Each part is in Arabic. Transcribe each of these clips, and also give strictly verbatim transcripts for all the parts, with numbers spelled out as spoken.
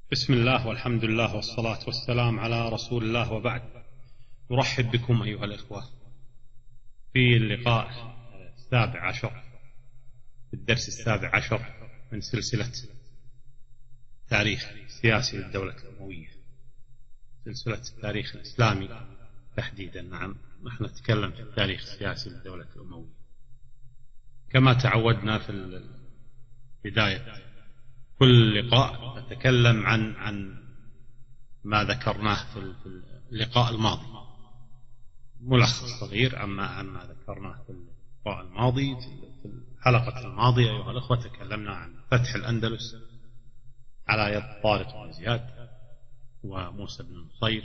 بسم الله والحمد لله والصلاة والسلام على رسول الله، وبعد. نرحب بكم أيها الإخوة في اللقاء السابع عشر، في الدرس السابع عشر من سلسلة تاريخ سياسي للدولة الأموية، سلسلة التاريخ الإسلامي تحديدا. نعم، نحن نتكلم في التاريخ السياسي للدولة الأموية كما تعودنا في بداية كل لقاء نتكلم عن عن ما ذكرناه في اللقاء الماضي، ملخص صغير عما عما ذكرناه في اللقاء الماضي. في الحلقة الماضية أيها الأخوة تكلمنا عن فتح الأندلس على يد طارق بن زياد وموسى بن نصير،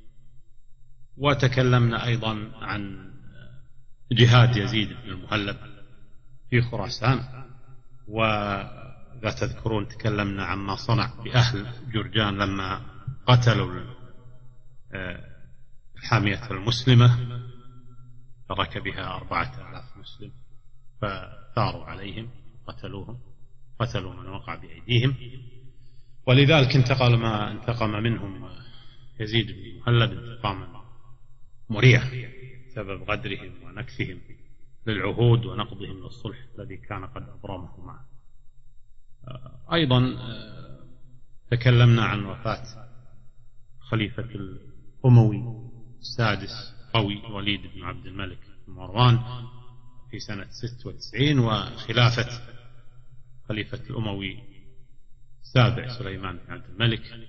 وتكلمنا أيضا عن جهاد يزيد بن المهلب في خراسان، وإذا تذكرون تكلمنا عما صنع بأهل جرجان لما قتلوا الحامية المسلمة، ترك بها أربعة آلاف مسلم، فثاروا عليهم قتلوهم، قتلوا من وقع بأيديهم، ولذلك انتقل ما انتقم منهم يزيد بن المهلب انتقاما مريعا بسبب غدرهم ونكثهم للعهود ونقضهم للصلح الذي كان قد أبرمه معه. أيضا تكلمنا عن وفاة خليفة الأموي السادس قوي وليد بن عبد الملك بن مروان في سنة ستة وتسعين، وخلافة خليفة الأموي السابع سليمان بن عبد الملك،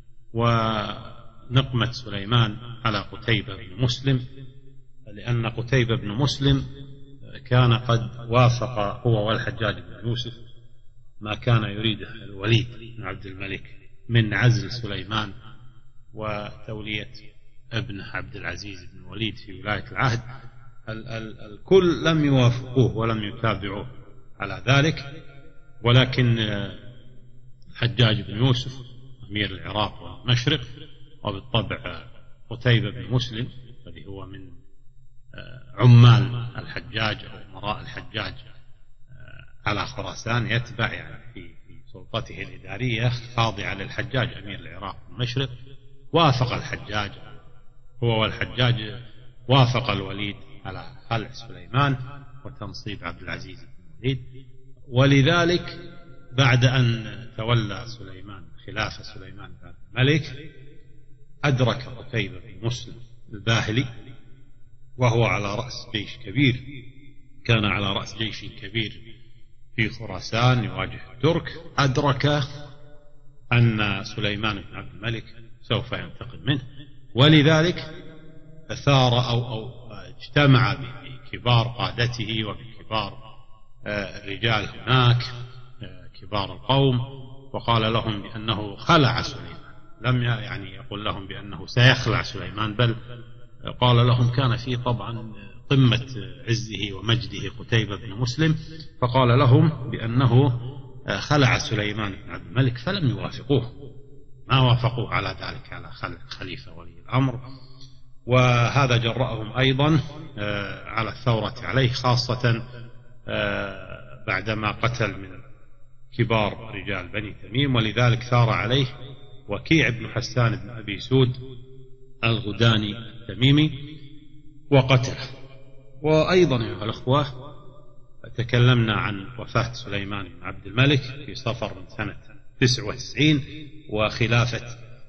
ونقمة سليمان على قتيبة بن مسلم، لأن قتيبة بن مسلم كان قد وافق هو والحجاج بن يوسف ما كان يريده الوليد بن عبد الملك من عزل سليمان وتولية ابنه عبد العزيز بن الوليد في ولاية العهد. ال- ال- الكل لم يوافقوه ولم يتابعوه على ذلك، ولكن الحجاج بن يوسف أمير العراق والمشرق، وبالطبع قتيبة بن مسلم الذي هو من عمال الحجاج أو أمراء الحجاج على خراسان، يتبع يعني في سلطته الإدارية خاضعة للحجاج أمير العراق والمشرق، وافق الحجاج هو والحجاج وافق الوليد على خلع سليمان وتنصيب عبد العزيز بن الوليد. ولذلك بعد أن تولى سليمان خلافة سليمان بن الملك أدرك قتيبة بن مسلم الباهلي وهو على رأس جيش كبير، كان على رأس جيش كبير في خراسان يواجه الترك، أدرك أن سليمان بن عبد الملك سوف ينتقم منه، ولذلك ثار أو, أو اجتمع بكبار قادته وبكبار الرجال هناك كبار القوم، وقال لهم بأنه خلع سليمان، لم يعني يقول لهم بأنه سيخلع سليمان، بل قال لهم كان في طبعا قمة عزه ومجده قتيبة بن مسلم، فقال لهم بأنه خلع سليمان بن عبد الملك، فلم يوافقوه، ما وافقوه على ذلك، على خلع خليفة ولي الأمر. وهذا جرأهم أيضا على الثورة عليه، خاصة بعدما قتل من كبار رجال بني تميم، ولذلك ثار عليه وكيع بن حسان بن أبي سود الغداني التميمي وقتله. وأيضا يا الأخوة تكلمنا عن وفاة سليمان بن عبد الملك في صفر من سنة تسعة وتسعين، وخلافة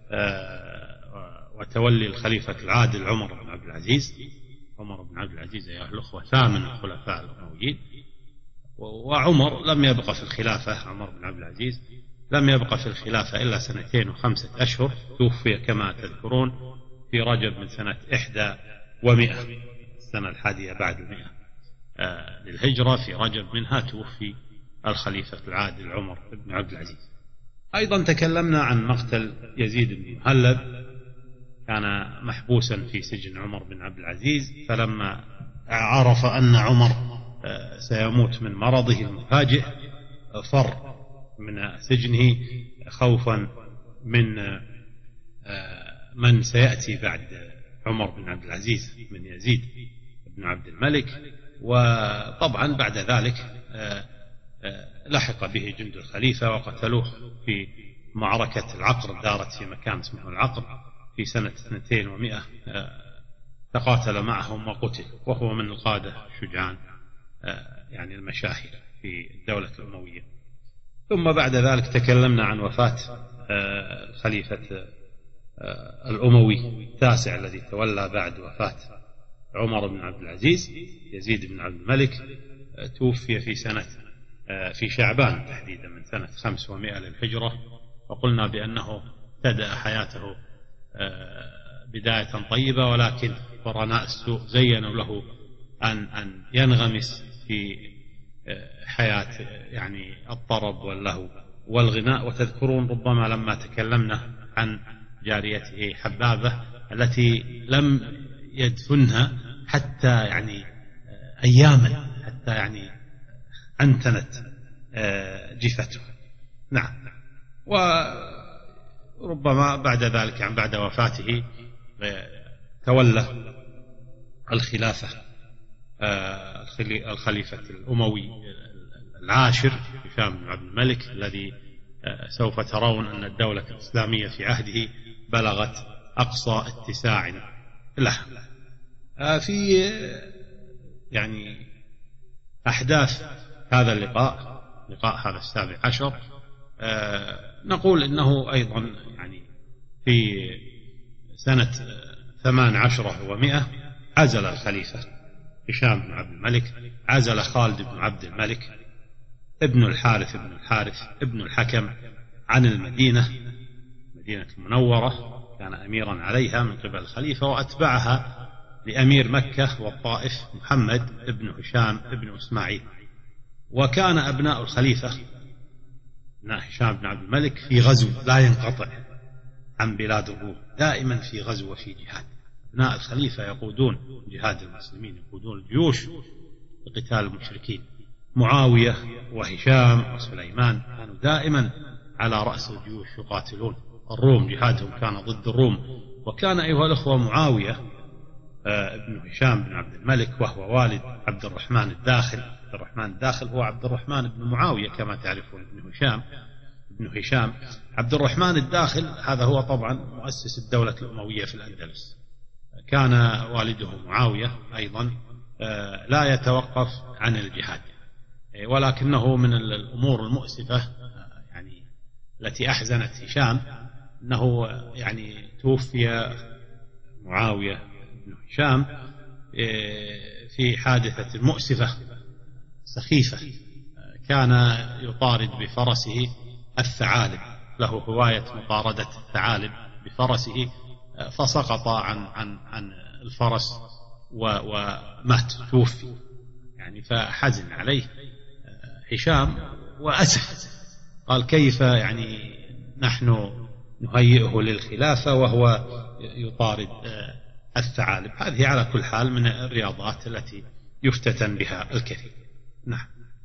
وتولي الخليفة العادل عمر بن عبد العزيز. عمر بن عبد العزيز يا الأخوة ثامن الخلفاء الأمويين، وعمر لم يبقى في الخلافة، عمر بن عبد العزيز لم يبقى في الخلافة إلا سنتين وخمسة أشهر، توفي كما تذكرون في رجب من سنة إحدى ومئة، السنة الحادية بعد مئة آه للهجرة، في رجب منها توفي الخليفة العادل عمر بن عبد العزيز. أيضا تكلمنا عن مقتل يزيد بن المهلب، كان محبوسا في سجن عمر بن عبد العزيز، فلما عرف أن عمر آه سيموت من مرضه المفاجئ فر من سجنه خوفا من آه من سيأتي بعد عمر بن عبد العزيز من يزيد بن عبد الملك. وطبعا بعد ذلك لحق به جند الخليفة وقتلوه في معركة العقر دارت في مكان اسمه العقر في سنة اثنتين ومئة، تقاتل معهم وقتل، وهو من القادة الشجعان يعني المشاهير في الدولة الأموية. ثم بعد ذلك تكلمنا عن وفاة الخليفة الأموي التاسع الذي تولى بعد وفاة عمر بن عبد العزيز، يزيد بن عبد الملك. توفي في سنة في شعبان تحديدا من سنة خمس ومئة للهجرة، وقلنا بأنه ابتدأ حياته بداية طيبة، ولكن قرناء السوء زينوا له أن أن ينغمس في حياة يعني الطرب واللهو والغناء. وتذكرون ربما لما تكلمنا عن جاريته حبابة التي لم يدفنها حتى يعني أياما، حتى يعني أنتنت جفته. نعم. وربما بعد ذلك عن بعد وفاته تولى الخلافة الخليفة الأموي العاشر هشام بن عبد الملك، الذي سوف ترون أن الدولة الإسلامية في عهده بلغت أقصى اتساع لها. في يعني أحداث هذا اللقاء، لقاء هذا السابع عشر، نقول إنه أيضا يعني في سنة ثمان عشرة ومئة عزل الخليفة هشام بن عبد الملك، عزل خالد بن عبد الملك ابن الحارث بن الحارث ابن الحكم عن المدينة، مدينة المنورة، كان أميرا عليها من قبل الخليفة، وأتبعها لأمير مكة والطائف محمد ابن هشام ابن إسماعيل. وكان أبناء الخليفة أبناء هشام بن عبد الملك في غزو لا ينقطع عن بلاد الروم، دائما في غزو وفي جهاد. أبناء الخليفة يقودون جهاد المسلمين، يقودون الجيوش لقتال المشركين. معاوية وهشام وسليمان كانوا دائما على رأس الجيوش يقاتلون الروم، جهادهم كان ضد الروم. وكان أيها الأخوة معاوية ابن هشام بن عبد الملك وهو والد عبد الرحمن الداخل، عبد الرحمن الداخل هو عبد الرحمن بن معاوية كما تعرفون ابن هشام ابن هشام عبد الرحمن الداخل هذا هو طبعا مؤسس الدولة الأموية في الأندلس. كان والده معاوية أيضا لا يتوقف عن الجهاد، ولكنه من الأمور المؤسفة يعني التي أحزنت هشام أنه يعني توفي معاوية بن هشام في حادثة مؤسفة سخيفة. كان يطارد بفرسه الثعالب، له هواية مطاردة الثعالب بفرسه، فسقط عن عن عن الفرس ومات، توفي يعني. فحزن عليه هشام وأسف، قال كيف يعني نحن نهيئه للخلافة وهو يطارد الثعالب. هذه على كل حال من الرياضات التي يفتتن بها الكثير. نعم.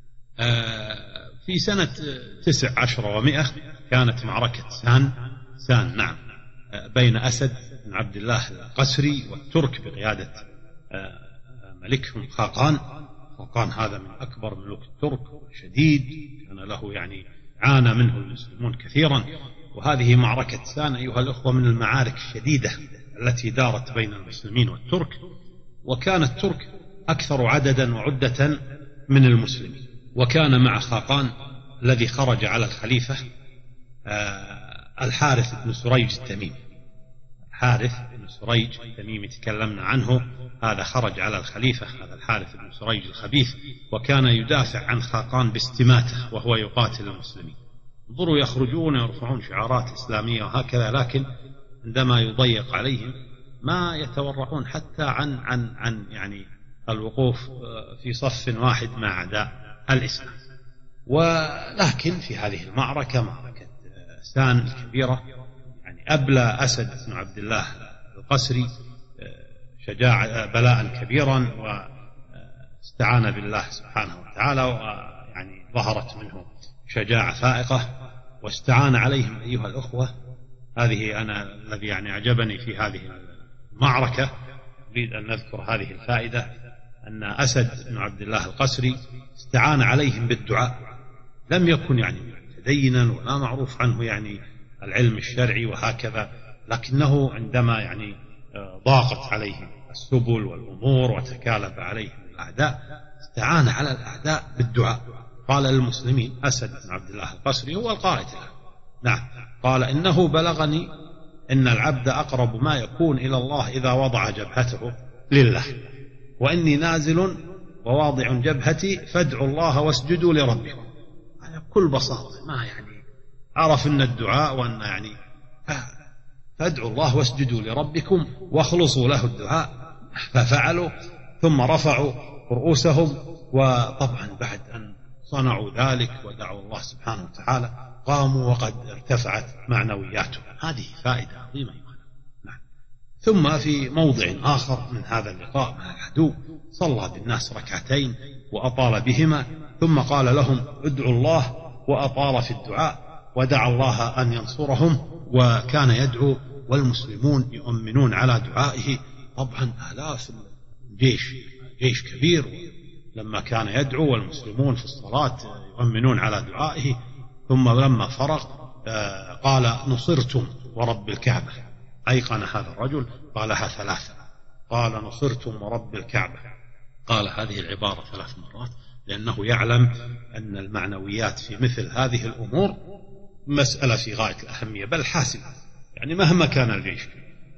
في سنة تسع عشر ومئة كانت معركة سان سان نعم بين أسد بن عبد الله القسري والترك بقيادة ملكهم خاقان. خاقان هذا من أكبر ملوك الترك، شديد، كان له يعني عانى منه المسلمون كثيرا. وهذه معركة سان أيها الأخوة من المعارك الشديدة التي دارت بين المسلمين والترك، وكان الترك أكثر عددا وعدة من المسلمين. وكان مع خاقان الذي خرج على الخليفة الحارث بن سريج التميمي. الحارث بن سريج التميمي تكلمنا عنه، هذا خرج على الخليفة، هذا الحارث بن سريج الخبيث، وكان يدافع عن خاقان باستماته وهو يقاتل المسلمين. انظروا، يخرجون يرفعون شعارات إسلامية وهكذا، لكن عندما يضيق عليهم ما يتورعون حتى عن عن عن يعني الوقوف في صف واحد مع أعداء الإسلام. ولكن في هذه المعركة، معركة سان الكبيرة، يعني أبلى أسد بن عبد الله القسري شجاعة بلاء كبيرا، واستعان بالله سبحانه وتعالى، ويعني ظهرت منه شجاعة فائقة، واستعان عليهم أيها الأخوة. هذه أنا الذي يعني أعجبني في هذه المعركة، أريد أن نذكر هذه الفائدة، أن أسد بن عبد الله القسري استعان عليهم بالدعاء. لم يكن يعني متدينا ولا معروف عنه يعني العلم الشرعي وهكذا، لكنه عندما يعني ضاقت عليه السبل والأمور وتكالب عليهم الأعداء استعان على الأعداء بالدعاء. قال للمسلمين، أسد بن عبد الله القسري هو القائد له، نعم، قال إنه بلغني إن العبد أقرب ما يكون إلى الله إذا وضع جبهته لله، وإني نازل وواضع جبهتي فادعوا الله واسجدوا لربكم. يعني بكل بساطة ما يعني عرف أن الدعاء وأن يعني فادعوا الله واسجدوا لربكم واخلصوا له الدعاء، ففعلوا ثم رفعوا رؤوسهم. وطبعا بعد أن صنعوا ذلك ودعوا الله سبحانه وتعالى قاموا وقد ارتفعت معنوياتهم. هذه فائدة عظيمة. نعم. ثم في موضع آخر من هذا اللقاء مع العدو صلى بالناس ركعتين وأطال بهما، ثم قال لهم ادعوا الله، وأطال في الدعاء ودعا الله أن ينصرهم، وكان يدعو والمسلمون يؤمنون على دعائه. طبعا آلاف الجيش، جيش كبير، لما كان يدعو والمسلمون في الصلاة يؤمنون على دعائه. ثم لما فرغ قال نصرتم ورب الكعبة. أيقن هذا الرجل قالها ثلاثة، قال نصرتم ورب الكعبة، قال هذه العبارة ثلاث مرات، لأنه يعلم أن المعنويات في مثل هذه الأمور مسألة في غاية الأهمية بل حاسمة. يعني مهما كان الجيش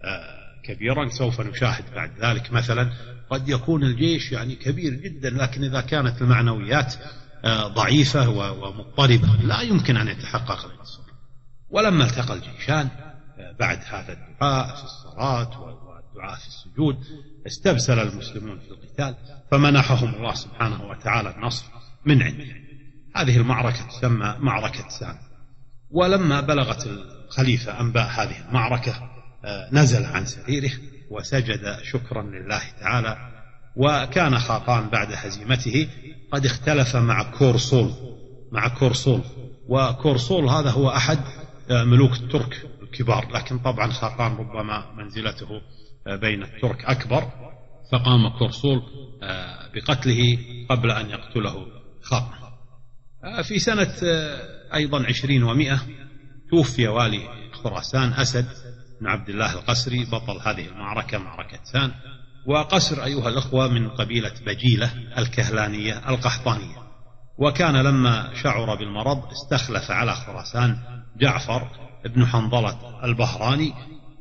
كبيرا، سوف نشاهد بعد ذلك مثلا قد يكون الجيش يعني كبير جدا، لكن إذا كانت المعنويات ضعيفة ومضطربة لا يمكن أن يتحقق الانتصار. ولما التقى الجيشان بعد هذا الدعاء في الصلاة والدعاء في السجود استبسل المسلمون في القتال، فمنحهم الله سبحانه وتعالى النصر من عنده. هذه المعركة تسمى معركة سام. ولما بلغت الخليفة أنباء هذه المعركة نزل عن سريره وسجد شكرا لله تعالى. وكان خاقان بعد هزيمته قد اختلف مع كورصول مع كورصول وكورصول هذا هو أحد ملوك الترك الكبار، لكن طبعا خاقان ربما منزلته بين الترك أكبر، فقام كورصول بقتله قبل أن يقتله خاقان. في سنة أيضا عشرين ومئة توفي والي خراسان أسد بن عبد الله القسري بطل هذه المعركة، معركة سان. وقسر أيها الأخوة من قبيلة بجيلة الكهلانية القحطانية، وكان لما شعر بالمرض استخلف على خراسان جعفر بن حنظلة البهراني.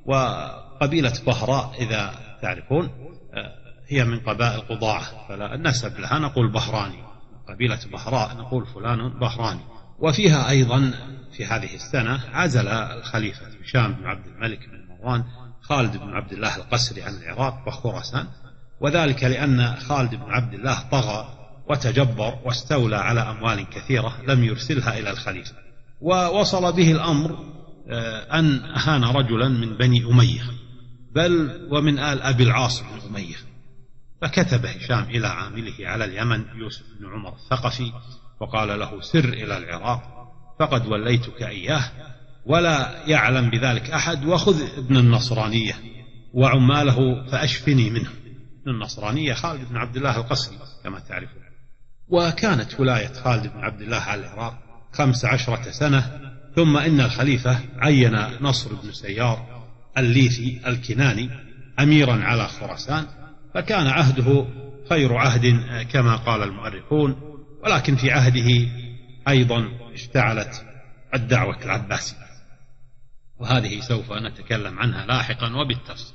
وقبيلة بهراء إذا تعرفون هي من قبائل قضاعة، فلا النسب لها نقول بهراني، قبيلة بهراء نقول فلان بهراني. وفيها أيضا في هذه السنة عزل الخليفة هشام بن عبد الملك بن مروان خالد بن عبد الله القسري عن العراق وخراسان، وذلك لأن خالد بن عبد الله طغى وتجبر واستولى على أموال كثيرة لم يرسلها إلى الخليفة. ووصل به الأمر أن أهان رجلا من بني أمية بل ومن آل أبي العاص بن أمية، فكتب هشام إلى عامله على اليمن يوسف بن عمر الثقفي وقال له سر إلى العراق فقد وليتك إياه ولا يعلم بذلك أحد، وخذ ابن النصرانية وعماله فأشفني منه. ابن النصرانية خالد بن عبد الله القسري كما تعرفون. وكانت ولاية خالد بن عبد الله على العراق خمس عشرة سنة، ثم إن الخليفة عين نصر بن سيار الليثي الكناني أميرا على خراسان، فكان عهده خير عهد كما قال المؤرخون. ولكن في عهده أيضا اشتعلت الدعوة العباسية، وهذه سوف نتكلم عنها لاحقا وبالتفصيل.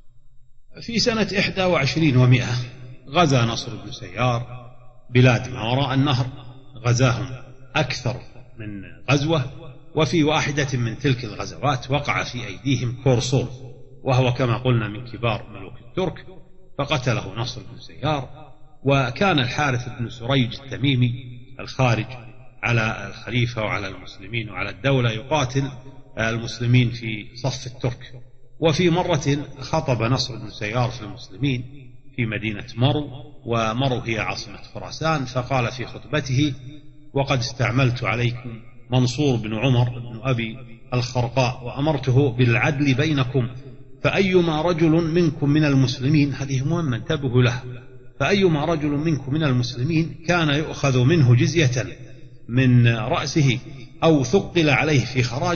في سنة إحدى وعشرين ومئة غزا نصر بن سيار بلاد ما وراء النهر، غزاهم أكثر من غزوة، وفي واحدة من تلك الغزوات وقع في أيديهم كورصول، وهو كما قلنا من كبار ملوك الترك، فقتله نصر بن سيار. وكان الحارث بن سريج التميمي الخارج على الخليفة وعلى المسلمين وعلى الدولة يقاتل المسلمين في صف الترك. وفي مرة خطب نصر بن سيار في المسلمين في مدينة مرو، ومرو هي عاصمة خراسان، فقال في خطبته وقد استعملت عليكم منصور بن عمر بن أبي الخرقاء وأمرته بالعدل بينكم، فأيما رجل منكم من المسلمين، هذه مهمة انتبهوا له، فأيما رجل منكم من المسلمين كان يؤخذ منه جزية من رأسه أو ثقل عليه في خراجه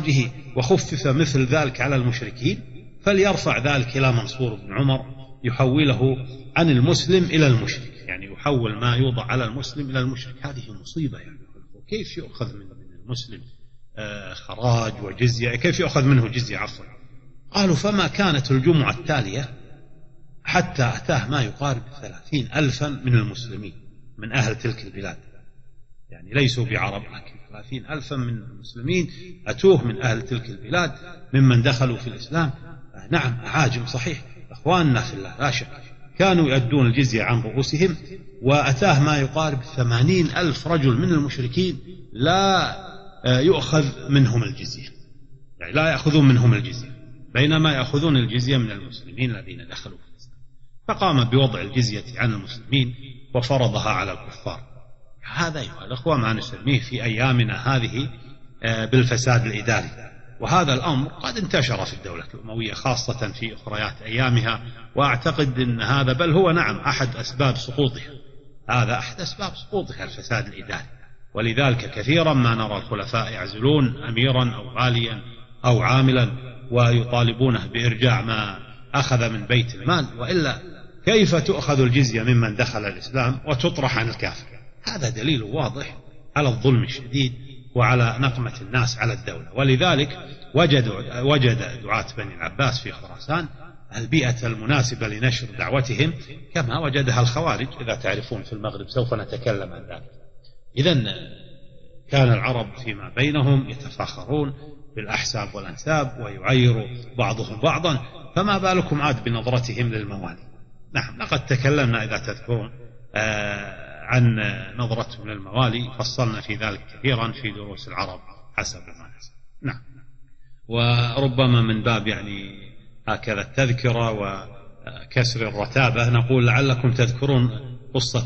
وخفف مثل ذلك على المشركين فليرفع ذلك إلى منصور بن عمر يحوله عن المسلم إلى المشرك، يعني يحول ما يوضع على المسلم إلى المشرك. هذه مصيبة يعني، كيف يؤخذ من المسلم آه خراج وجزية، كيف يؤخذ منه جزية عفوا. قالوا فما كانت الجمعة التالية حتى أتاه ما يقارب ثلاثين ألفا من المسلمين من أهل تلك البلاد، يعني ليسوا بعرب لكن ثلاثين ألفا من المسلمين أتوه من أهل تلك البلاد ممن دخلوا في الإسلام. نعم أعاجم صحيح، أخواننا في الله لا شك، كانوا يؤدون الجزية عن رؤوسهم، وأتاه ما يقارب ثمانين ألف رجل من المشركين لا يؤخذ منهم الجزية، يعني لا يأخذون منهم الجزية، بينما يأخذون الجزية من المسلمين الذين دخلوا في الإسلام. فقام بوضع الجزية عن المسلمين وفرضها على الكفار. هذا أيها الأخوة ما نسميه في أيامنا هذه بالفساد الإداري، وهذا الأمر قد انتشر في الدولة الأموية خاصة في أخريات أيامها، وأعتقد أن هذا بل هو نعم أحد أسباب سقوطها، هذا أحد أسباب سقوطها الفساد الإداري. ولذلك كثيرا ما نرى الخلفاء يعزلون أميرا أو واليا أو عاملا ويطالبونه بإرجاع ما أخذ من بيت المال، وإلا كيف تؤخذ الجزية ممن دخل الإسلام وتطرح عن الكافر؟ هذا دليل واضح على الظلم الشديد وعلى نقمة الناس على الدولة. ولذلك وجد, وجد دعاة بني العباس في خراسان البيئة المناسبة لنشر دعوتهم كما وجدها الخوارج، إذا تعرفون في المغرب سوف نتكلم عن ذلك. إذن كان العرب فيما بينهم يتفاخرون بالأحساب والأنساب ويعير بعضهم بعضا، فما بالكم عاد بنظرتهم للموالي. نعم لقد تكلمنا إذا تذكرون آه عن نظرتهم للموالي، فصلنا في ذلك كثيرا في دروس العرب حسب ما نسب. نعم. وربما من باب يعني هكذا التذكرة وكسر الرتابة نقول لعلكم تذكرون قصة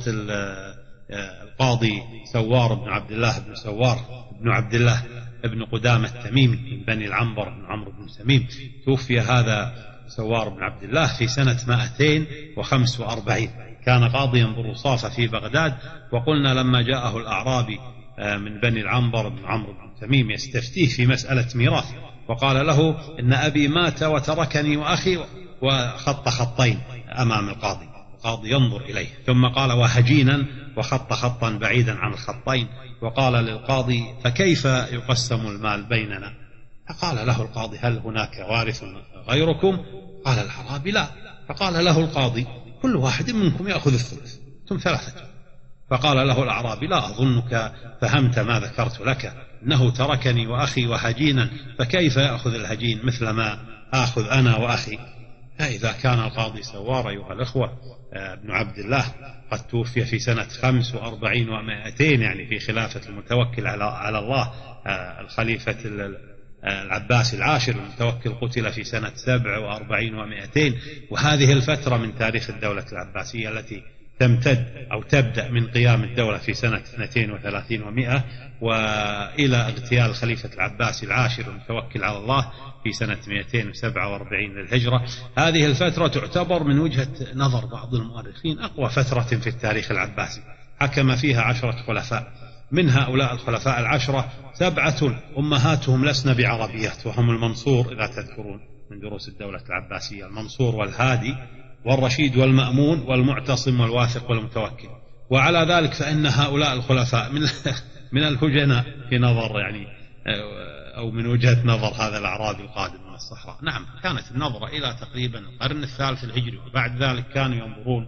القاضي سوار بن عبد الله بن سوار بن عبد الله بن قدامة التميمي من بني العنبر بن عمرو بن تميم. توفي هذا سوار بن عبد الله في سنة مائتين وخمس وأربعين، كان قاضيا بالرصافة في بغداد. وقلنا لما جاءه الأعرابي من بني العنبر بن عمرو بن تميم يستفتيه في مسألة ميراث، وقال له إن أبي مات وتركني وأخي، وخط خطين أمام القاضي، القاضي ينظر إليه، ثم قال وهجينا، وخط خطا بعيدا عن الخطين، وقال للقاضي فكيف يقسم المال بيننا؟ فقال له القاضي هل هناك وارث غيركم؟ قال الأعرابي لا. فقال له القاضي كل واحد منكم يأخذ الثلث، ثم ثلاثة. فقال له الأعرابي لا أظنك فهمت ما ذكرت لك، إنه تركني وأخي وهجينا، فكيف يأخذ الهجين مثل ما آخذ أنا وأخي؟ فإذا كان القاضي سوار أيها الأخوة ابن عبد الله قد توفي في سنة خمس وأربعين ومائتين، يعني في خلافة المتوكل على, على الله الخليفة العباسي العاشر، المتوكل قتل في سنة سبع وأربعين ومائتين، وهذه الفترة من تاريخ الدولة العباسية التي تمتد أو تبدأ من قيام الدولة في سنة اثنتين وثلاثين ومائة وإلى اغتيال الخليفة العباسي العاشر المتوكل على الله في سنة مائتين وسبعة وأربعين للهجرة. هذه الفترة تعتبر من وجهة نظر بعض المؤرخين أقوى فترة في التاريخ العباسي، حكم فيها عشرة خلفاء، من هؤلاء الخلفاء العشرة سبعة أمهاتهم لسن بعربيات، وهم المنصور إذا تذكرون من دروس الدولة العباسية، المنصور والهادي والرشيد والمأمون والمعتصم والواثق والمتوكل. وعلى ذلك فإن هؤلاء الخلفاء من من الهجناء في نظر يعني أو من وجهة نظر هذا الأعرابي القادم من الصحراء. نعم كانت النظرة إلى تقريبا القرن الثالث الهجري، وبعد ذلك كانوا ينظرون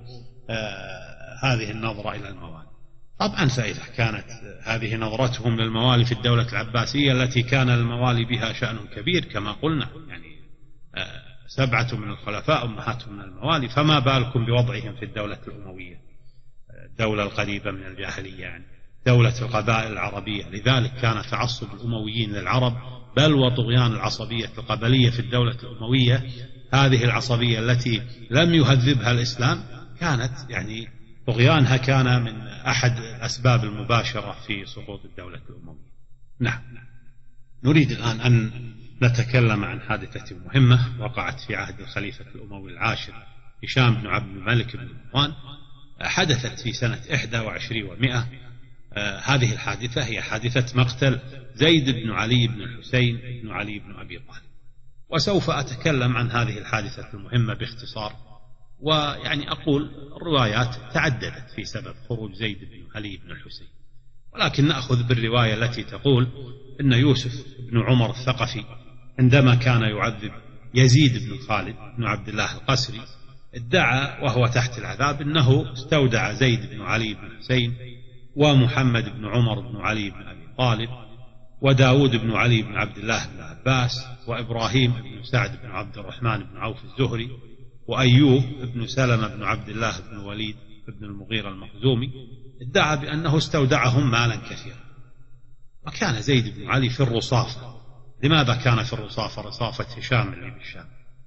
هذه النظرة إلى الموالي. طبعا فإذا كانت هذه نظرتهم للموالي في الدولة العباسية التي كان الموالي بها شأن كبير كما قلنا، يعني سبعة من الخلفاء أمهاتهم من الموالي، فما بالكم بوضعهم في الدولة الأموية، الدولة القريبة من الجاهلية، يعني دولة القبائل العربية. لذلك كان تعصب الأمويين للعرب بل وطغيان العصبية القبلية في الدولة الأموية، هذه العصبية التي لم يهذبها الإسلام كانت يعني طغيانها كان من أحد الأسباب المباشرة في سقوط الدولة الأموية. نعم. نريد الآن أن نتكلم عن حادثة مهمة وقعت في عهد الخليفة الأموي العاشر هشام بن عبد الملك بن مروان، حدثت في سنة إحدى وعشرين ومائة. آه هذه الحادثة هي حادثة مقتل زيد بن علي بن الحسين بن علي بن أبي طالب. وسوف أتكلم عن هذه الحادثة المهمة باختصار، ويعني أقول الروايات تعددت في سبب خروج زيد بن علي بن الحسين، ولكن نأخذ بالرواية التي تقول إن يوسف بن عمر الثقفي عندما كان يعذب يزيد بن خالد بن عبد الله القسري ادعى وهو تحت العذاب أنه استودع زيد بن علي بن الحسين ومحمد بن عمر بن علي بن أبي طالب وداود بن علي بن عبد الله بن عباس وإبراهيم بن سعد بن عبد الرحمن بن عوف الزهري وأيوب بن سلمة بن عبد الله بن وليد بن المغيرة المخزومي، ادعى بأنه استودعهم مالا كثيرا. وكان زيد بن علي في الرصافة. لماذا كان في الرصافة؟ رصافة هشام اللي بالشام.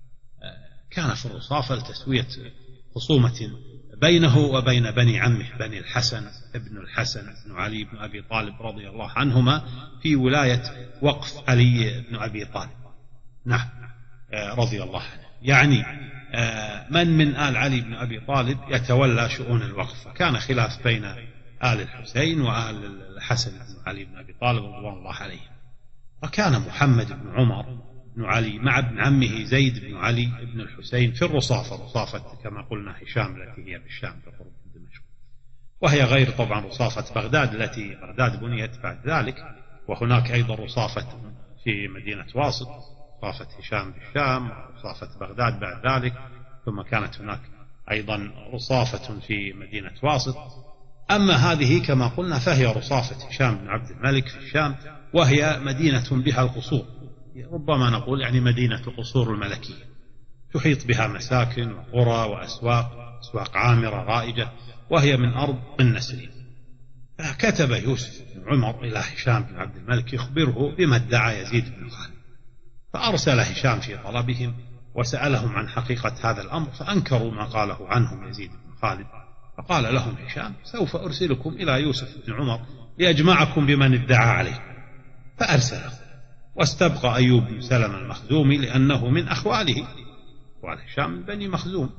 كان في الرصافة لتسوية خصومة بينه وبين بني عمه بني الحسن ابن الحسن بن علي بن أبي طالب رضي الله عنهما في ولاية وقف علي بن أبي طالب. نعم رضي الله عنه. يعني من من آل علي بن أبي طالب يتولى شؤون الوقف، فكان خلاف بين آل الحسين وآل الحسن بن علي بن أبي طالب رضوان الله عليهم. وكان محمد بن عمر بن علي مع ابن عمه زيد بن علي بن الحسين في الرصافة، رصافة كما قلنا هشام التي هي بالشام في قرب دمشق، وهي غير طبعا رصافة بغداد التي بغداد بنيت بعد ذلك. وهناك أيضا رصافة في مدينة واسط، رصافة هشام بالشام، رصافة بغداد بعد ذلك، ثم كانت هناك أيضا رصافة في مدينة واسط. أما هذه كما قلنا فهي رصافة هشام بن عبد الملك في الشام، وهي مدينة بها القصور، ربما نقول يعني مدينة قصور الملكية، تحيط بها مساكن وقرى وأسواق، أسواق عامرة رائجة، وهي من أرض النسرين. فكتب يوسف بن عمر إلى هشام بن عبد الملك يخبره بما ادعى يزيد بن خالد، فأرسل هشام في طلبهم وسألهم عن حقيقة هذا الأمر، فأنكروا ما قاله عنهم يزيد بن خالد. فقال لهم هشام: سوف أرسلكم إلى يوسف بن عمر ليجمعكم بمن ادعى عليه. فأرسله، واستبقى أيوب بن سلمة المخزومي لأنه من أخواله، وعن هشام من بني مخزوم،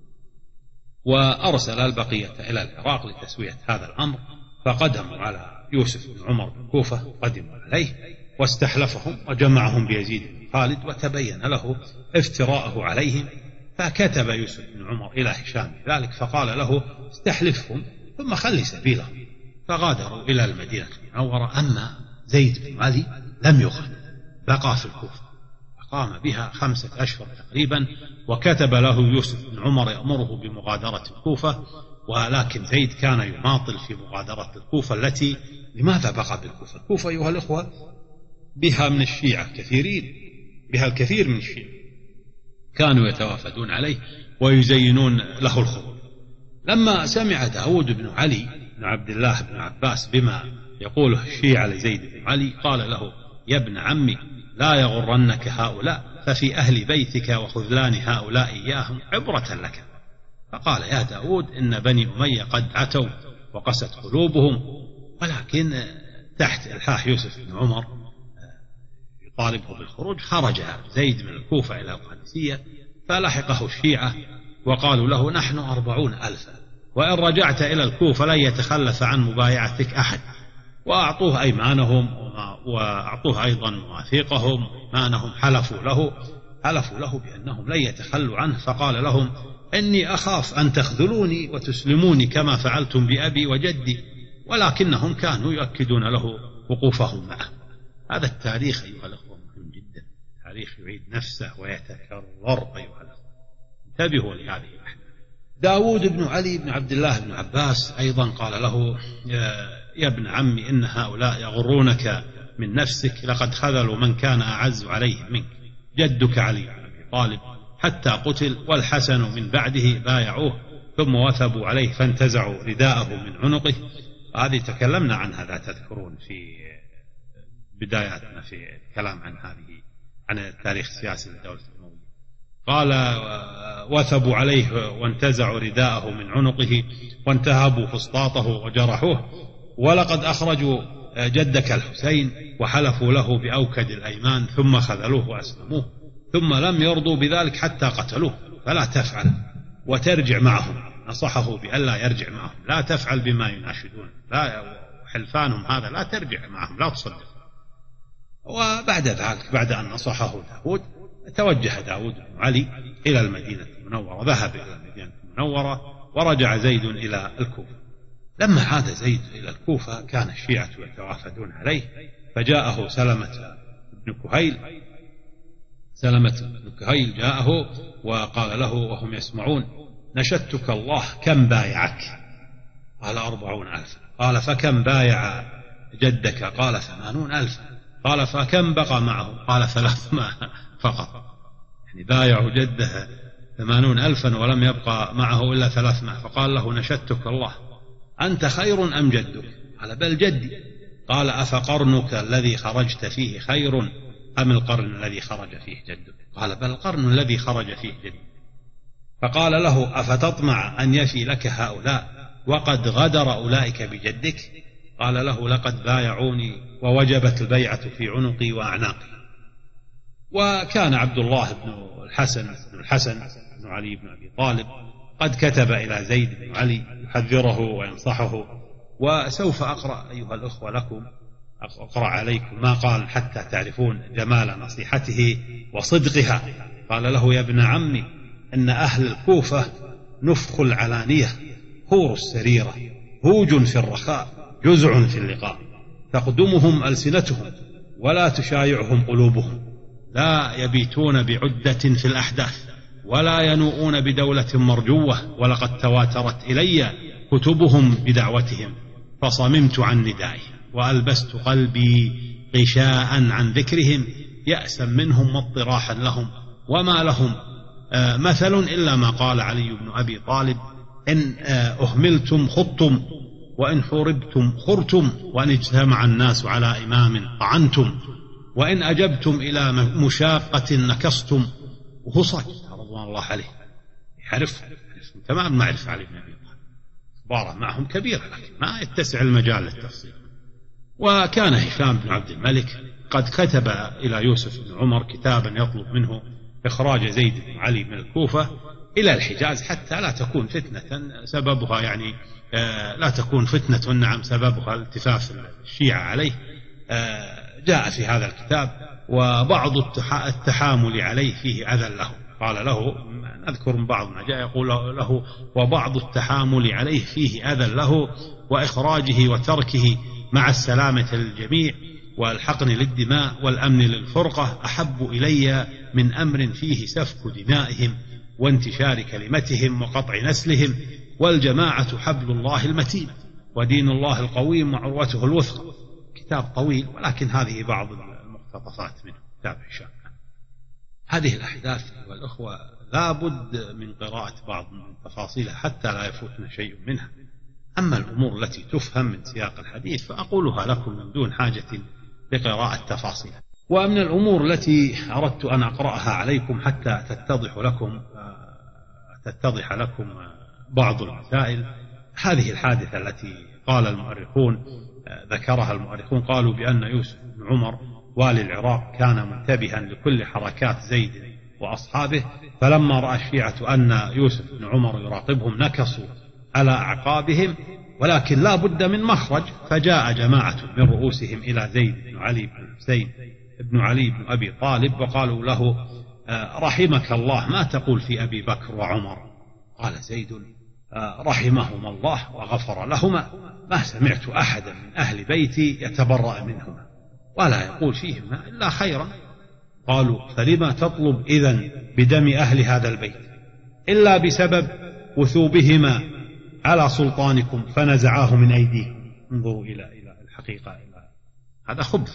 وأرسل البقية إلى العراق لتسوية هذا الأمر. فقدموا على يوسف بن عمر بالكوفة، قدموا عليه واستحلفهم وجمعهم بيزيد بن خالد، وتبين له افتراءه عليهم. فكتب يوسف بن عمر إلى هشام ذلك فقال له: استحلفهم ثم خلي سبيلهم. فغادروا إلى المدينة المنورة. أما زيد بن علي لم يغادر، بقى في الكوفة، أقام بها خمسة أشهر تقريبا، وكتب له يوسف بن عمر يأمره بمغادرة الكوفة، ولكن زيد كان يماطل في مغادرة الكوفة التي لماذا بقى بالكوفة؟ الكوفة أيها الأخوة بها من الشيعة كثيرين، بها الكثير من الشيعة كانوا يتوافدون عليه ويزينون له الخروج. لما سمع داود بن علي بن عبد الله بن عباس بما يقوله الشيعة لزيد بن علي قال له: يا ابن عمي، لا يغرنك هؤلاء، ففي أهل بيتك وخذلان هؤلاء إياهم عبرة لك. فقال: يا داود، إن بني أمية قد عتوا وقست قلوبهم. ولكن تحت إلحاح يوسف بن عمر يطالبه بالخروج، خرج زيد من الكوفة إلى القادسية، فلحقه الشيعة وقالوا له: نحن أربعون ألفا، وإن رجعت إلى الكوفة لن يتخلف عن مبايعتك أحد. وأعطوه أيمانهم وأعطوه أيضا مواثيقهم وأيمانهم، حلفوا له حلفوا له بأنهم لن يتخلوا عنه. فقال لهم: إني أخاف أن تخذلوني وتسلموني كما فعلتم بأبي وجدي. ولكنهم كانوا يؤكدون له وقوفهم معه. هذا التاريخ أيها الأخوة مهم جدا، تاريخ يعيد نفسه ويتكرر أيها الأخوة، انتبهوا لهذه الأحداث. داود بن علي بن عبد الله بن عباس أيضا قال له: يا ابن عمي، إن هؤلاء يغرونك من نفسك، لقد خذلوا من كان أعز عليه منك، جدك علي بن أبي طالب حتى قتل، والحسن من بعده بايعوه ثم وثبوا عليه فانتزعوا رداءه من عنقه. هذه تكلمنا عنها لا تذكرون في بداياتنا في الكلام عن هذه عن التاريخ السياسي للدولة الأموية. قال: وثبوا عليه وانتزعوا رداءه من عنقه وانتهبوا فسطاطه وجرحوه، ولقد أخرجوا جدك الحسين وحلفوا له بأوكد الأيمان ثم خذلوه وأسلموه، ثم لم يرضوا بذلك حتى قتلوه، فلا تفعل وترجع معهم. نصحه بألا يرجع معهم، لا تفعل بما يناشدون، لا حلفانهم هذا، لا ترجع معهم، لا تصدق. وبعد ذلك بعد أن نصحه داود توجه داود بن علي إلى المدينة المنورة، ذهب إلى المدينة المنورة ورجع زيد إلى الكوفة. لما عاد زيد إلى الكوفة كان الشيعة يتوافدون عليه، فجاءه سلمة بن كهيل سلمة بن كهيل جاءه وقال له وهم يسمعون: نشدتك الله كم بايعك؟ قال: أربعون ألفا. قال: فكم بايع جدك؟ قال: ثمانون ألفا. قال: فكم بقى معه؟ قال: ثلاثمائة فقط. يعني بايعوا جده ثمانون ألفا ولم يبقى معه إلا ثلاثمائة. فقال له: نشدتك الله، أنت خير أم جدك؟ قال: بل جدي. قال: أفقرنك الذي خرجت فيه خير أم القرن الذي خرج فيه جدك؟ قال: بل القرن الذي خرج فيه جدك. فقال له: أفتطمع أن يفي لك هؤلاء وقد غدر أولئك بجدك؟ قال له: لقد بايعوني ووجبت البيعة في عنقي وأعناقي. وكان عبد الله بن الحسن بن الحسن بن علي بن أبي طالب قد كتب إلى زيد بن علي يحذره وينصحه، وسوف أقرأ أيها الأخوة لكم أقرأ عليكم ما قال حتى تعرفون جمال نصيحته وصدقها. قال له: يا ابن عمي، إن أهل الكوفة نفخ العلانية، هور السريرة، هوج في الرخاء، جزع في اللقاء، تقدمهم ألسنتهم ولا تشايعهم قلوبهم، لا يبيتون بعدة في الأحداث ولا ينوؤون بدولة مرجوة، ولقد تواترت إلي كتبهم بدعوتهم فصممت عن ندائهم وألبست قلبي غشاء عن ذكرهم، يأسا منهم واضطراحا لهم، وما لهم مثل إلا ما قال علي بن أبي طالب: إن أهملتم خضتم، وإن حوربتم خرتم، وإن اجتمع الناس على إمام طعنتم، وإن أجبتم إلى مشاقة نكستم. وهو صادق رضوان الله عليه، يعرف تمام معرفة علي بن أبي طالب، اخباره معهم كبيرة لكن ما يتسع المجال للتفصيل. وكان هشام بن عبد الملك قد كتب إلى يوسف بن عمر كتابا يطلب منه إخراج زيد بن علي من الكوفة إلى الحجاز حتى لا تكون فتنة سببها يعني آه لا تكون فتنة نعم سببها التفاف الشيعة عليه. آه جاء في هذا الكتاب: وبعض التحامل عليه فيه أذى له. قال له، نذكر من بعض ما جاء، يقول له: وبعض التحامل عليه فيه أذى له، وإخراجه وتركه مع السلامة للجميع والحقن للدماء والأمن للفرقة أحب إلي من أمر فيه سفك دمائهم وانتشار كلمتهم وقطع نسلهم، والجماعة حبل الله المتين ودين الله القويم وعروته الوثقى. كتاب طويل، ولكن هذه بعض المقتطفات منه، كتاب هشام. هذه الأحداث والأخوة لا بد من قراءة بعض من تفاصيلها حتى لا يفوتنا شيء منها. أما الأمور التي تفهم من سياق الحديث فأقولها لكم من دون حاجة لقراءة تفاصيلها. ومن الأمور التي أردت أن أقرأها عليكم حتى تتضح لكم تتضح لكم بعض المسائل، هذه الحادثة التي قال المؤرخون ذكرها المؤرخون قالوا بأن يوسف بن عمر والي العراق كان منتبها لكل حركات زيد وأصحابه، فلما رأى الشيعة أن يوسف بن عمر يراقبهم نكصوا على أعقابهم، ولكن لا بد من مخرج، فجاء جماعة من رؤوسهم إلى زيد بن علي بن حسين بن علي بن أبي طالب وقالوا له: رحمك الله، ما تقول في أبي بكر وعمر؟ قال زيد: رحمهما الله وغفر لهما، ما سمعت أحدا من أهل بيتي يتبرأ منهما ولا يقول فيهما إلا خيرا. قالوا: فلما تطلب إذن بدم أهل هذا البيت إلا بسبب وثوبهما على سلطانكم فنزعاه من أيديهم؟ انظروا إلى إلى الحقيقة، إلى هذا خبث.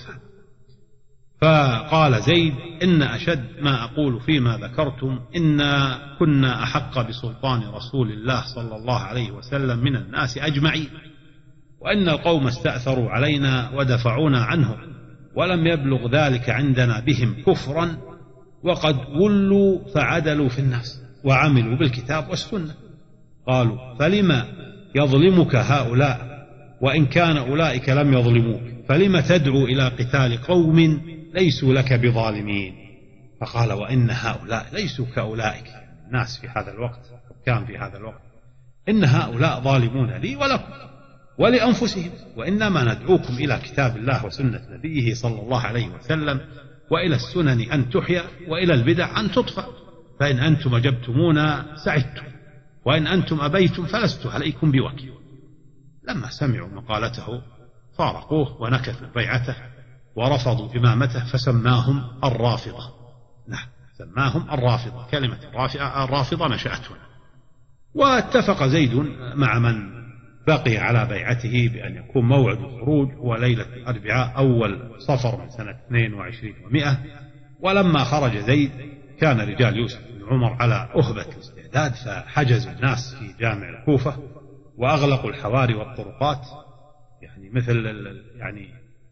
فقال زيد: إن أشد ما أقول فيما ذكرتم إنا كنا أحق بسلطان رسول الله صلى الله عليه وسلم من الناس أجمعين، وإن القوم استأثروا علينا ودفعونا عنه، ولم يبلغ ذلك عندنا بهم كفرا، وقد ولوا فعدلوا في الناس وعملوا بالكتاب والسنة. قالوا: فلما يظلمك هؤلاء وإن كان أولئك لم يظلموك؟ فلما تدعو إلى قتال قوم ليسوا لك بظالمين؟ فقال: وإن هؤلاء ليسوا كأولئك، الناس في هذا الوقت كان في هذا الوقت، إن هؤلاء ظالمون لي ولكم، ولأنفسهم، وإنما ندعوكم إلى كتاب الله وسنة نبيه صلى الله عليه وسلم، وإلى السنن أن تحيا، وإلى البدع أن تطفأ، فإن أنتم أجبتمونا سعدتم، وإن أنتم أبيتم فلست عليكم بوكيل. لما سمعوا مقالته فارقوه ونكثوا بيعته ورفضوا إمامته، فسماهم الرافضة. نعم، سماهم الرافضة، كلمة الرافضة نشأت هنا. واتفق زيد مع من بقي على بيعته بأن يكون موعد الخروج هو ليلة الأربعاء أول صفر من سنة اثنين وعشرين ومئة. ولما خرج زيد كان رجال يوسف بن عمر على أهبة الاستعداد، فحجزوا الناس في جامع الكوفة وأغلقوا الحواري والطرقات، يعني مثل يعني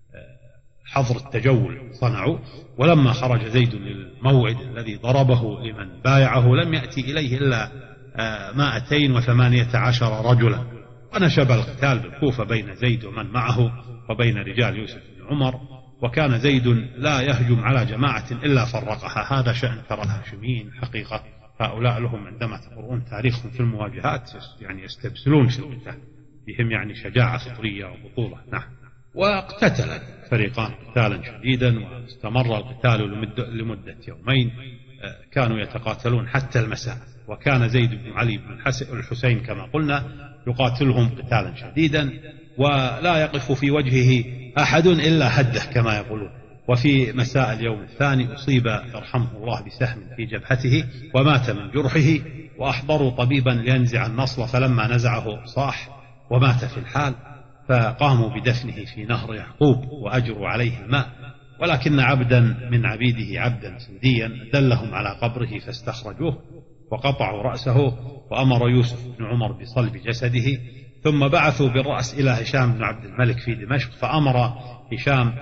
حظر التجول صنعوا. ولما خرج زيد للموعد الذي ضربه لمن بايعه لم يأتي إليه إلا مائتين وثمانية عشر رجلا، ونشب القتال بالكوفة بين زيد ومن معه وبين رجال يوسف بن عمر. وكان زيد لا يهجم على جماعة إلا فرقها، هذا شأن ترى الهاشميين حقيقة، هؤلاء لهم عندما تقرؤون تاريخهم في المواجهات يعني يستبسلون في القتال، بهم يعني شجاعة فطرية وبطولة. نعم. واقتتل فريقان قتالا شديدا، واستمر القتال لمدة يومين، كانوا يتقاتلون حتى المساء. وكان زيد بن علي بن الحسين كما قلنا يقاتلهم قتالا شديدا، ولا يقف في وجهه أحد إلا هده كما يقولون. وفي مساء اليوم الثاني أصيب يرحمه الله بسهم في جبهته ومات من جرحه، وأحضروا طبيبا لينزع النصل، فلما نزعه صاح ومات في الحال، فقاموا بدفنه في نهر يعقوب وأجروا عليه الماء. ولكن عبدا من عبيده عبدا سنديا دلهم على قبره فاستخرجوه وقطعوا رأسه، وأمر يوسف بن عمر بصلب جسده، ثم بعثوا بالرأس إلى هشام بن عبد الملك في دمشق، فأمر هشام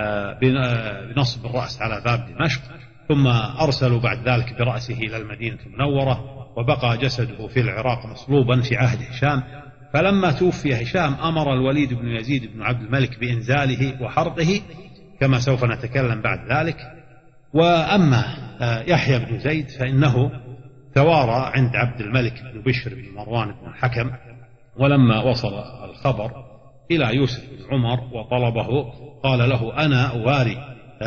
بنصب الرأس على باب دمشق، ثم أرسلوا بعد ذلك برأسه إلى المدينة المنورة، وبقى جسده في العراق مصلوبا في عهد هشام. فلما توفي هشام أمر الوليد بن يزيد بن عبد الملك بإنزاله وحرقه، كما سوف نتكلم بعد ذلك. وأما يحيى بن زيد فإنه توارى عند عبد الملك بن بشر بن مروان بن الحكم، ولما وصل الخبر إلى يوسف بن عمر وطلبه قال له: أنا أواري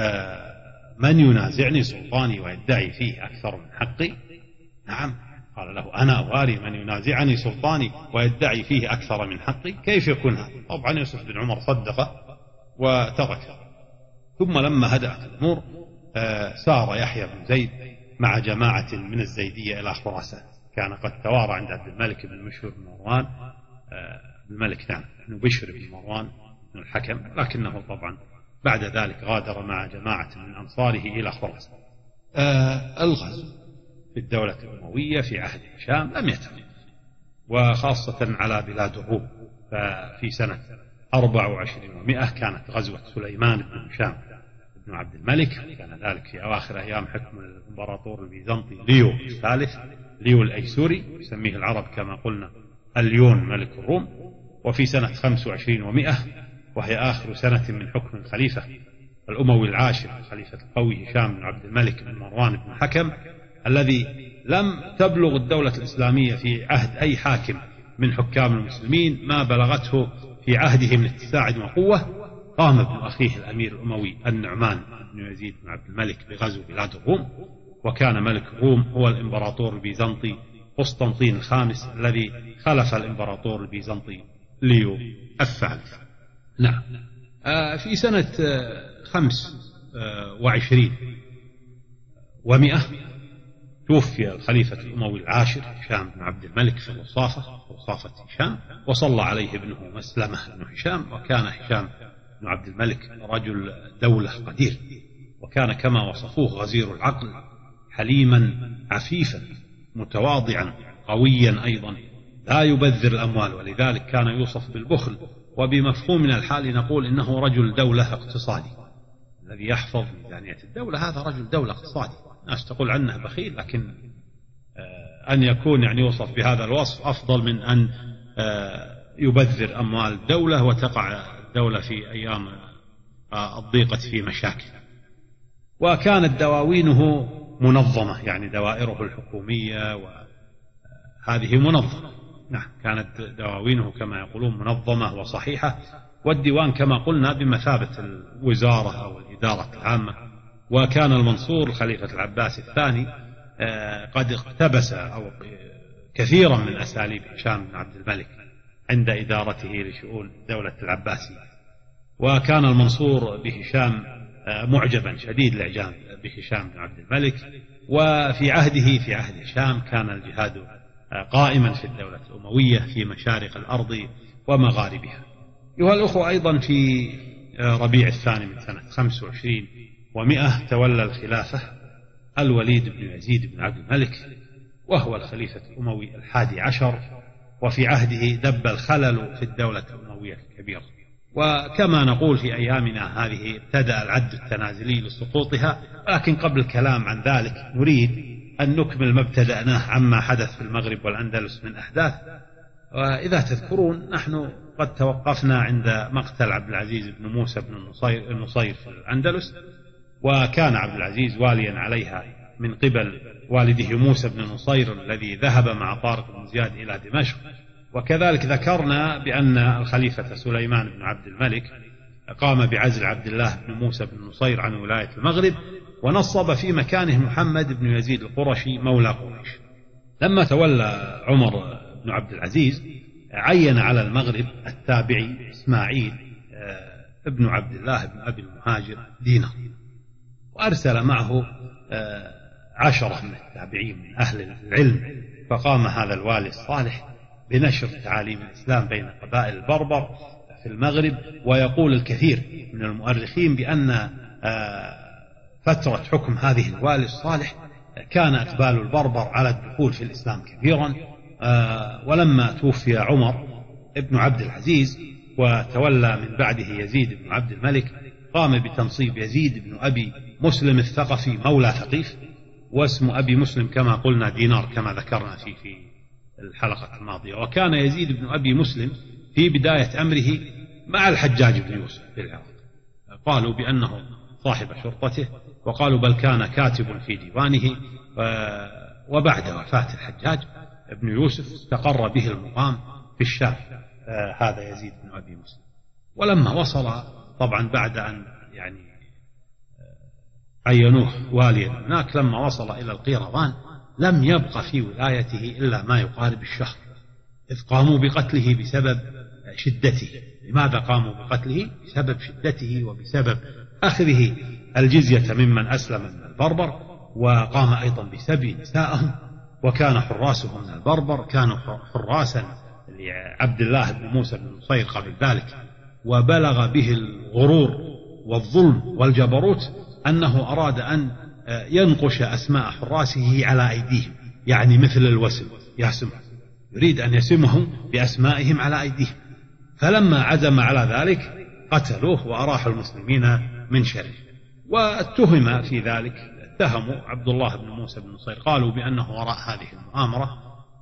من ينازعني سلطاني ويدعي فيه أكثر من حقي. نعم، قال له: أنا أواري من ينازعني سلطاني ويدعي فيه أكثر من حقي، كيف يكون هذا؟ طبعا يوسف بن عمر صدق وتركه. ثم لما هدأت الأمور سار يحيى بن زيد مع جماعة من الزيدية إلى خراسان. كان قد توارى عند عبد الملك بن بشر بن مروان الملك نعم بن بشر بن مروان بن الحكم، لكنه طبعا بعد ذلك غادر مع جماعة من أنصاره إلى خراسان. آه الغزو في الدولة الأموية في عهد هشام لم يتم، وخاصة على بلاد الروم. ففي سنة أربع وعشرين ومئة كانت غزوة سليمان بن هشام بن عبد الملك، كان ذلك في أواخر أيام حكم الإمبراطور البيزنطي ليو الثالث، ليو الأيسوري، يسميه العرب كما قلنا اليون ملك الروم. وفي سنة خمس وعشرين ومئة، وهي آخر سنة من حكم الخليفة الأموي العاشر الخليفة القوي هشام بن عبد الملك بن مروان بن الحكم، الذي لم تبلغ الدولة الإسلامية في عهد أي حاكم من حكام المسلمين ما بلغته في عهده من اتساع وقوة. قام ابن أخيه الأمير الأموي النعمان بن يزيد بن عبد الملك بغزو بلاد الروم، وكان ملك الروم هو الإمبراطور البيزنطي قسطنطين الخامس الذي خلف الإمبراطور البيزنطي ليو الثالث. نعم. آه في سنة آه خمس آه وعشرين ومئة توفي الخليفة الأموي العاشر هشام بن عبد الملك في الوصافة، وصافة هشام، وصلى عليه ابنه مسلمة بن هشام. وكان هشام بن عبد الملك رجل دولة قدير، وكان كما وصفوه غزير العقل، حليما عفيفا متواضعا قويا أيضا، لا يبذر الأموال، ولذلك كان يوصف بالبخل. وبمفهوم من الحال نقول إنه رجل دولة اقتصادي، الذي يحفظ ميزانية الدولة هذا رجل دولة اقتصادي. الناس تقول عنه بخيل، لكن أن يكون يعني يوصف بهذا الوصف أفضل من أن يبذر أموال الدولة وتقع الدولة في أيام الضيقة في مشاكل. وكانت دواوينه منظمة، يعني دوائره الحكومية وهذه منظمة، نعم، كانت دواوينه كما يقولون منظمة وصحيحة، والديوان كما قلنا بمثابة الوزارة أو الإدارة العامة. وكان المنصور الخليفة العباسي الثاني قد اقتبس أو كثيرا من أساليب هشام بن عبد الملك عند إدارته لشؤون دولة العباسية. وكان المنصور بهشام معجبا شديد الإعجاب بهشام بن عبد الملك. وفي عهده في عهد هشام كان الجهاد قائما في الدولة الأموية في مشارق الأرض ومغاربها. أيها الأخوة، أيضا في ربيع الثاني من سنة خمس وعشرين ومئة تولى الخلافة الوليد بن يزيد بن عبد الملك، وهو الخليفة الأموي الحادي عشر، وفي عهده دب الخلل في الدولة الأموية الكبيرة. وكما نقول في أيامنا هذه ابتدأ العد التنازلي لسقوطها. لكن قبل الكلام عن ذلك نريد أن نكمل ما ابتدأناه عما حدث في المغرب والأندلس من أحداث. وإذا تذكرون نحن قد توقفنا عند مقتل عبد العزيز بن موسى بن النصير, النصير في الأندلس، وكان عبد العزيز واليا عليها من قبل والده موسى بن النصير الذي ذهب مع طارق بن زياد إلى دمشق. وكذلك ذكرنا بأن الخليفة سليمان بن عبد الملك قام بعزل عبد الله بن موسى بن النصير عن ولاية المغرب، ونصب في مكانه محمد بن يزيد القرشي مولى قريش. لما تولى عمر بن عبد العزيز عين على المغرب التابعي إسماعيل ابن عبد الله بن أبي المهاجر دينار، وأرسل معه عشرة من التابعين من أهل العلم. فقام هذا الوالي الصالح بنشر تعاليم الإسلام بين قبائل البربر في المغرب. ويقول الكثير من المؤرخين بأن فترة حكم هذه الوالي الصالح كان إقبال البربر على الدخول في الإسلام كثيرا. ولما توفي عمر ابن عبد العزيز وتولى من بعده يزيد بن عبد الملك، قام بتنصيب يزيد بن أبي مسلم الثقفي مولى ثقيف، واسم أبي مسلم كما قلنا دينار كما ذكرنا فيه في الحلقة الماضية. وكان يزيد بن أبي مسلم في بداية أمره مع الحجاج بن يوسف في العراق، قالوا بأنه صاحب شرطته، وقالوا بل كان كاتب في ديوانه. وبعد وفاة الحجاج بن يوسف استقر به المقام في الشام هذا يزيد بن أبي مسلم. ولما وصل طبعا بعد أن يعني عينوه واليا هناك، لما وصل إلى القيروان لم يبق في ولايته إلا ما يقارب الشهر، إذ قاموا بقتله بسبب شدته. لماذا قاموا بقتله؟ بسبب شدته وبسبب أخذه الجزية ممن أسلم من البربر، وقام أيضا بسبي نسائهم. وكان حراسهم من البربر كانوا حراسا لعبد الله بن موسى بن النصير قبل ذلك. وبلغ به الغرور والظلم والجبروت أنه أراد أن ينقش أسماء حراسه على أيديهم، يعني مثل الوسم يسم، يريد أن يسمهم بأسمائهم على أيديهم. فلما عزم على ذلك قتلوه وأراحوا المسلمين من شره. واتهم في ذلك، اتهموا عبد الله بن موسى بن النصير، قالوا بأنه وراء هذه المؤامرة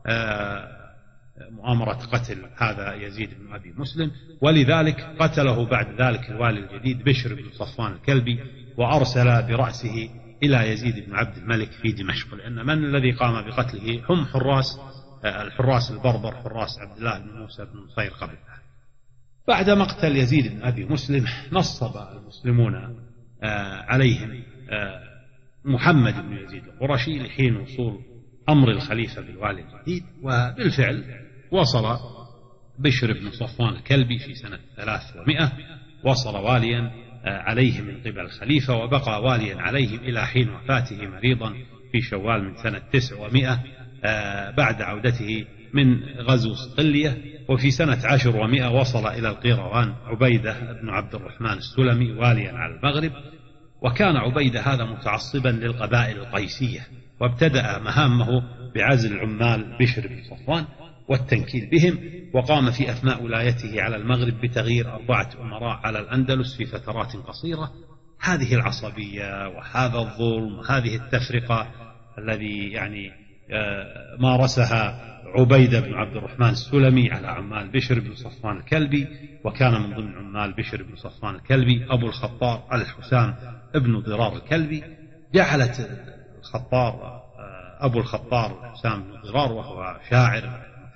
مؤامرة قتل هذا يزيد بن أبي مسلم. ولذلك قتله بعد ذلك الوالي الجديد بشر بن صفوان الكلبي، وأرسل برأسه إلى يزيد بن عبد الملك في دمشق، لأن من الذي قام بقتله هم حراس الحراس البربر، حراس عبد الله بن موسى بن النصير قبل ذلك. بعد مقتل يزيد بن أبي مسلم نصب المسلمون عليهم محمد بن يزيد القرشي لحين وصول أمر الخليفة بالوالي الجديد. وبالفعل وصل بشر بن صفوان الكلبي في سنة ثلاث ومئة، وصل واليا عليه من قبل الخليفة، وبقى واليا عليهم إلى حين وفاته مريضا في شوال من سنة تسع ومئة بعد عودته من غزو صقلية. وفي سنة عشر ومئة وصل إلى القيروان عبيدة بن عبد الرحمن السلمي واليا على المغرب. وكان عبيدة هذا متعصبا للقبائل القيسية، وابتدأ مهامه بعزل عمال بشر بن صفوان والتنكيل بهم. وقام في أثناء ولايته على المغرب بتغيير أربعة أمراء على الأندلس في فترات قصيرة. هذه العصبية وهذا الظلم وهذه التفرقة الذي يعني مارسها عبيدة بن عبد الرحمن السلمي على عمال بشر بن صفوان الكلبي. وكان من ضمن عمال بشر بن صفوان الكلبي أبو الخطار الحسام ابن ضرار الكلبي. جعلت الخطار أبو الخطار الحسام بن ضرار، وهو شاعر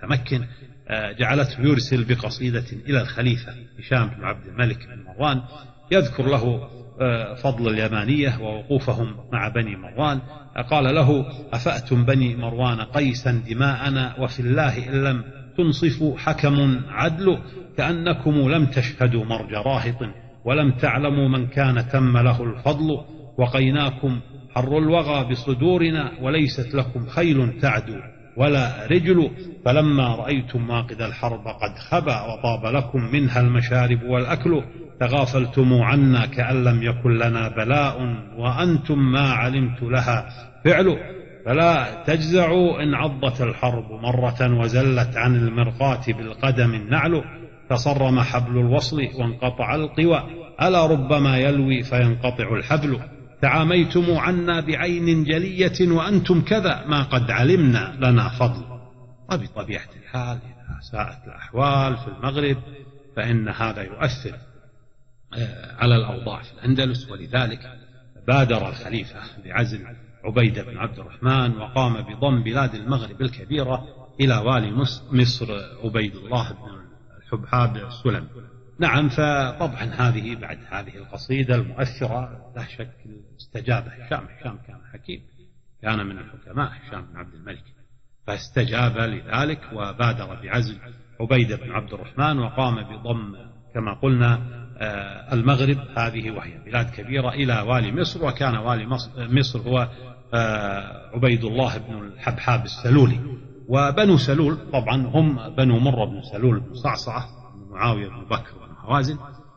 متمكن جعلته يرسل بقصيدة إلى الخليفة هشام بن عبد الملك بن مروان يذكر له فضل اليمانية ووقوفهم مع بني مروان. قال له: أفأتم بني مروان قيسا دماءنا، وفي الله إن لم تنصفوا حكم عدل، كأنكم لم تشهدوا مرج راهط، ولم تعلموا من كان تم له الفضل، وقيناكم حر الوغى بصدورنا، وليست لكم خيل تعدو ولا رجل، فلما رأيتم ماقد الحرب قد خبى، وطاب لكم منها المشارب والأكل، تغافلتم عنا كأن لم يكن لنا بلاء، وأنتم ما علمت لها فعل، فلا تجزعوا إن عضت الحرب مرة، وزلت عن المرقاة بالقدم النعل، تصرم حبل الوصل وانقطع القوى، ألا ربما يلوي فينقطع الحبل، تعاميتم عنا بعين جلية، وأنتم كذا ما قد علمنا لنا فضل. وبطبيعة الحال إذا ساءت الأحوال في المغرب فإن هذا يؤثر على الأوضاع في الأندلس، ولذلك بادر الخليفة بعزل عبيدة بن عبد الرحمن وقام بضم بلاد المغرب الكبيرة إلى والي مصر عبيد الله بن الحبحاب السلمي. نعم، فطبعا هذه بعد هذه القصيدة المؤثرة لا شك استجاب هشام. هشام كان حكيم، كان من الحكماء هشام بن عبد الملك، فاستجاب لذلك وبادر بعزل عبيدة بن عبد الرحمن وقام بضم كما قلنا المغرب هذه وهي بلاد كبيرة إلى والي مصر، وكان والي مصر هو عبيد الله بن الحبحاب السلولي. وبنو سلول طبعا هم بنو مرة بن سلول بن صعصعة بن معاوية بن بكر بن هوازن،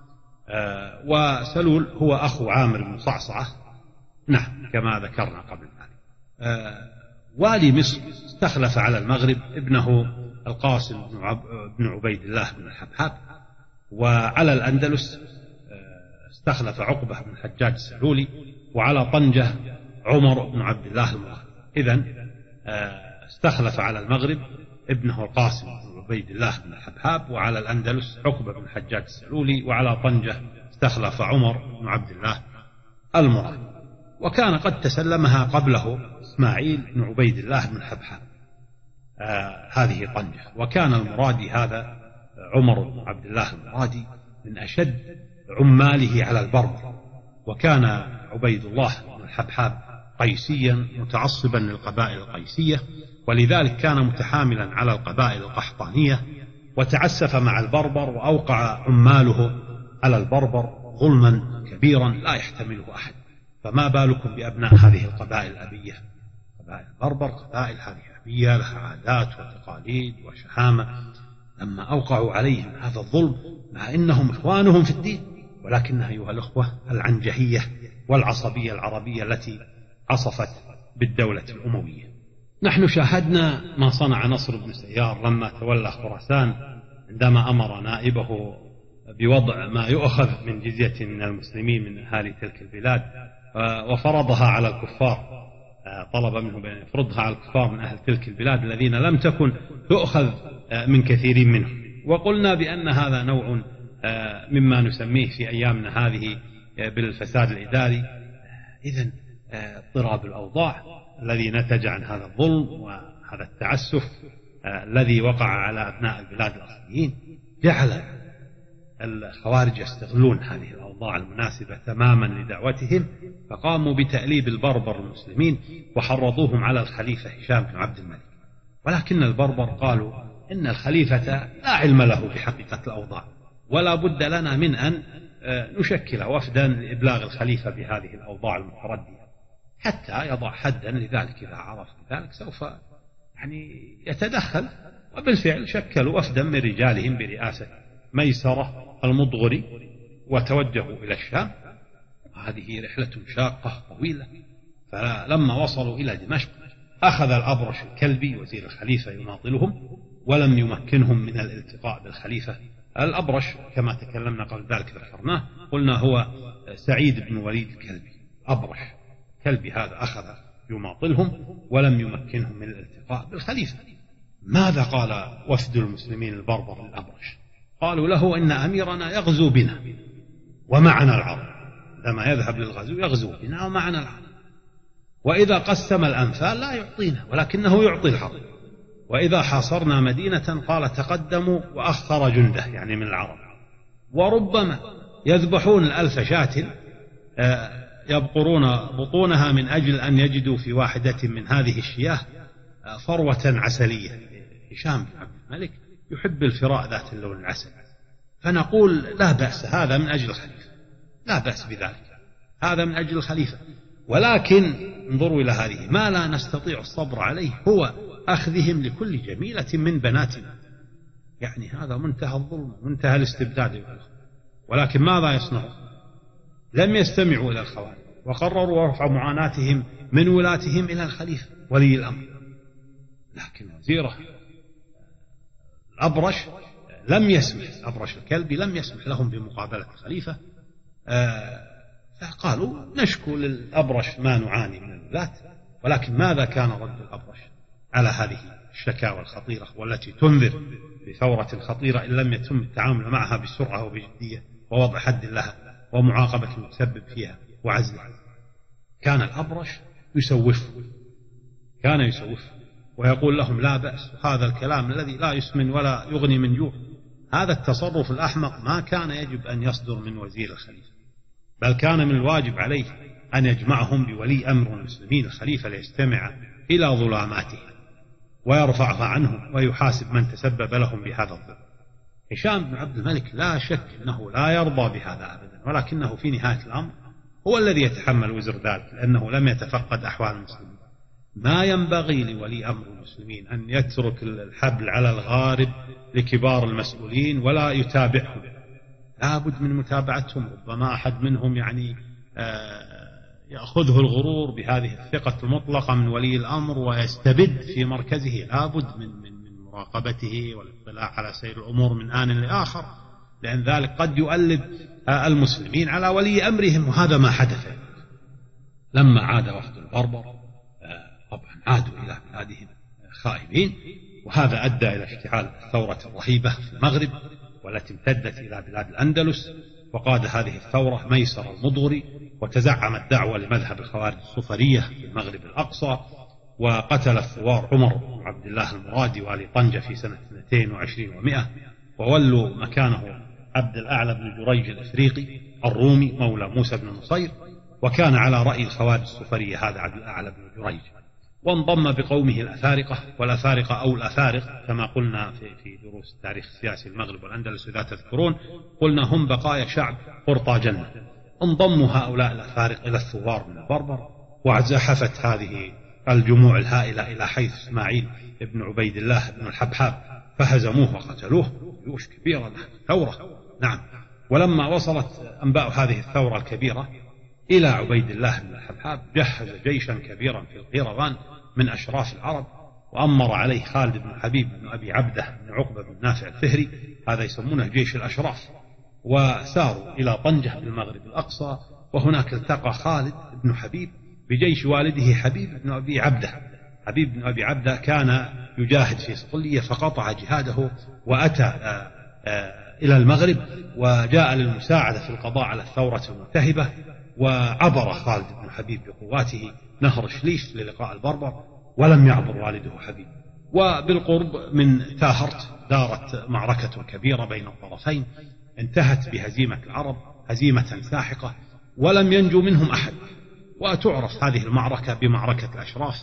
وسلول هو أخو عامر بن صعصعة، نعم كما ذكرنا قبل ذلك. والي مصر استخلف على المغرب ابنه القاسم بن عبيد الله بن الحبحاب، وعلى الأندلس استخلف عقبة بن الحجاج السلولي، وعلى طنجة عمر بن عبد الله المغرب. إذن استخلف على المغرب ابنه القاسم بن عبيد الله بن الحبحاب، وعلى الأندلس عقبة بن الحجاج السلولي، وعلى طنجة استخلف عمر بن عبد الله المغرب. وكان قد تسلمها قبله إسماعيل بن عبيد الله بن الحبحاب آه هذه طنجة. وكان المرادي هذا عمر بن عبد الله المرادي من أشد عماله على البربر، وكان عبيد الله بن الحبحاب قيسيا متعصبا للقبائل القيسية، ولذلك كان متحاملا على القبائل القحطانية، وتعسف مع البربر، وأوقع عماله على البربر ظلما كبيرا لا يحتمله أحد. فما بالكم بأبناء هذه القبائل الأبية؟ قبائل البربر قبائل هذه أبية لها عادات وتقاليد وشهامة، لما أوقعوا عليهم هذا الظلم مع إنهم إخوانهم في الدين، ولكنها أيها الأخوة العنجهية والعصبية العربية التي عصفت بالدولة الأموية. نحن شاهدنا ما صنع نصر بن سيار لما تولى خراسان، عندما أمر نائبه بوضع ما يؤخذ من جزية من المسلمين من أهالي تلك البلاد وفرضها على الكفار، طلب منه بأن يفرضها على الكفار من أهل تلك البلاد الذين لم تكن تؤخذ من كثيرين منهم. وقلنا بأن هذا نوع مما نسميه في أيامنا هذه بالفساد الإداري. إذن اضطراب الأوضاع الذي نتج عن هذا الظلم وهذا التعسف الذي وقع على أبناء البلاد الأصليين جعل الخوارج يستغلون هذه الأوضاع المناسبة تماما لدعوتهم، فقاموا بتأليب البربر المسلمين وحرضوهم على الخليفة هشام بن عبد الملك. ولكن البربر قالوا إن الخليفة لا علم له بحقيقة الأوضاع، ولا بد لنا من أن نشكل وفدا لإبلاغ الخليفة بهذه الأوضاع المتردية حتى يضع حدا لذلك. إذا عرف ذلك سوف يعني يتدخل. وبالفعل شكلوا وفدا من رجالهم برئاسة ميسرة المضغري وتوجهوا إلى الشام. هذه رحلة شاقة طويلة. فلما وصلوا إلى دمشق أخذ الأبرش الكلبي وزير الخليفة يناضلهم، ولم يمكنهم من الالتقاء بالخليفة. الأبرش كما تكلمنا قبل ذلك ذكرناه، قلنا هو سعيد بن وليد الكلبي. أبرش كلبي هذا أخذ يماطلهم ولم يمكنهم من الالتقاء بالخليفة. ماذا قال وفد المسلمين البربر للأبرش؟ قالوا له إن أميرنا يغزو بنا ومعنا العرب، لما يذهب للغزو يغزو بنا ومعنا العرب، وإذا قسم الأنفال لا يعطينا ولكنه يعطي العرب. وإذا حاصرنا مدينة قال تقدموا وأخر جنده يعني من العرب. وربما يذبحون الألف شاة يبقرون بطونها من أجل أن يجدوا في واحدة من هذه الشياه فروة عسلية. هشام بن عبد الملك يحب الفراء ذات اللون العسل، فنقول لا بأس، هذا من أجل الخليفة، لا بأس بذلك، هذا من أجل الخليفة. ولكن انظروا إلى هذه، ما لا نستطيع الصبر عليه هو أخذهم لكل جميلة من بناتنا، يعني هذا منتهى الظلم، منتهى الاستبداد. ولكن ماذا يصنعون؟ لم يستمعوا إلى الخوارج وقرروا رفع معاناتهم من ولاتهم إلى الخليفة ولي الأمر. لكن وزيره الأبرش لم يسمح، أبرش الكلبي لم يسمح لهم بمقابلة الخليفة. فقالوا نشكو للأبرش ما نعاني من الولاة. ولكن ماذا كان رد الأبرش على هذه الشكاوى الخطيرة والتي تنذر بثورة خطيرة إن لم يتم التعامل معها بسرعة وبجدية ووضع حد لها ومعاقبة المتسبب فيها وعزلها؟ كان الأبرش يسوف، كان يسوف ويقول لهم لا بأس، هذا الكلام الذي لا يسمن ولا يغني من جوع، هذا التصرف الأحمق ما كان يجب أن يصدر من وزير الخليفة، بل كان من الواجب عليه أن يجمعهم بولي أمر المسلمين الخليفة ليستمع إلى ظلاماته ويرفعها عنهم ويحاسب من تسبب لهم بهذا الظلم. هشام بن عبد الملك لا شك أنه لا يرضى بهذا أبدا، ولكنه في نهاية الأمر هو الذي يتحمل وزر ذلك، لأنه لم يتفقد أحوال المسلمين. ما ينبغي لولي أمر المسلمين أن يترك الحبل على الغارب لكبار المسؤولين ولا يتابعهم، لا بد من متابعتهم. ربما أحد منهم يعني يأخذه الغرور بهذه الثقة المطلقة من ولي الأمر ويستبد في مركزه، لا بد من, من, من مراقبته والاطلاع على سير الأمور من آن لآخر، لأن ذلك قد يؤلب المسلمين على ولي أمرهم. وهذا ما حدث لما عاد وفد البربر، طبعا عادوا إلى بلادهم خائبين، وهذا أدى إلى اشتعال الثورة الرهيبة في المغرب والتي امتدت إلى بلاد الأندلس. وقاد هذه الثورة ميسر المضغري، وتزعم الدعوة لمذهب الخوارج الصفرية في المغرب الأقصى، وقتل الثوار عمر بن عبد الله المرادي والي طنجة في سنة اثنتين وعشرين ومئة، وولوا مكانه عبد الأعلى بن جريج الإفريقي الرومي مولى موسى بن نصير، وكان على رأي الخوارج الصفرية هذا عبد الأعلى بن جريج. وانضم بقومه الأفارقة، والأفارقة أو الأفارق كما قلنا في, في دروس التاريخ السياسي المغرب والأندلس إذا تذكرون، قلنا هم بقايا شعب قرطاجنة. انضموا هؤلاء الأفارق إلى الثوار من البربر، وزحفت هذه الجموع الهائلة إلى حيث إسماعيل بن عبيد الله بن الحبحاب، فهزموه وقتلوه. جيوش كبيرة ثورة، نعم. ولما وصلت أنباء هذه الثورة الكبيرة إلى عبيد الله بن الحبحاب، جهز جيشا كبيرا في القيروان من أشراف العرب، وأمر عليه خالد بن حبيب بن أبي عبده بن عقبة بن نافع الفهري، هذا يسمونه جيش الأشراف. وساروا إلى طنجة بالمغرب الأقصى، وهناك التقى خالد بن حبيب بجيش والده حبيب بن أبي عبده. حبيب بن أبي عبده كان يجاهد في صقلية فقطع جهاده وأتى آآ آآ إلى المغرب، وجاء للمساعدة في القضاء على الثورة الملتهبة. وعبر خالد بن حبيب بقواته نهر شليش للقاء البربر، ولم يعبر والده حبيب. وبالقرب من تاهرت دارت معركة كبيرة بين الطرفين، انتهت بهزيمة العرب هزيمة ساحقة، ولم ينجو منهم أحد. وتعرف هذه المعركة بمعركة الأشراف.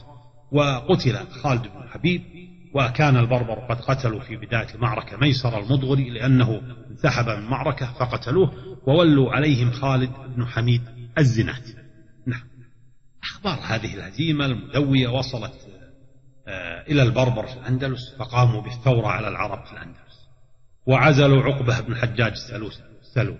وقتل خالد بن حبيب، وكان البربر قد قتلوا في بداية المعركة ميسر المضغري لأنه انسحب من المعركة فقتلوه، وولوا عليهم خالد بن حميد الزنات. نعم. أخبار هذه الهزيمة المدوية وصلت إلى البربر في الأندلس، فقاموا بالثورة على العرب في الأندلس، وعزلوا عقبة بن حجاج السلو،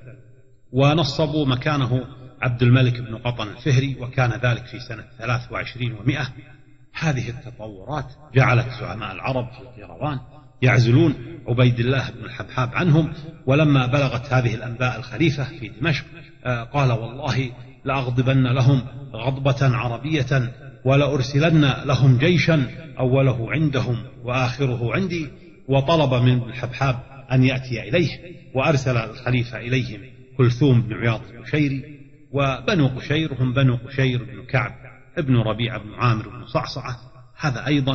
ونصبوا مكانه عبد الملك بن قطن الفهري، وكان ذلك في سنة ثلاث وعشرين ومئة. هذه التطورات جعلت زعماء العرب في القيروان يعزلون عبيد الله بن الحبحاب عنهم. ولما بلغت هذه الأنباء الخليفة في دمشق قال والله لأغضبن لهم غضبة عربية، ولأرسلن لهم جيشا أوله عندهم وآخره عندي. وطلب من الحبحاب أن يأتي إليه، وأرسل الخليفة إليهم كلثوم بن عياض القشيري. وبنو قشير هم بنو قشير بن كعب ابن ربيع بن عامر بن صعصعة، هذا أيضا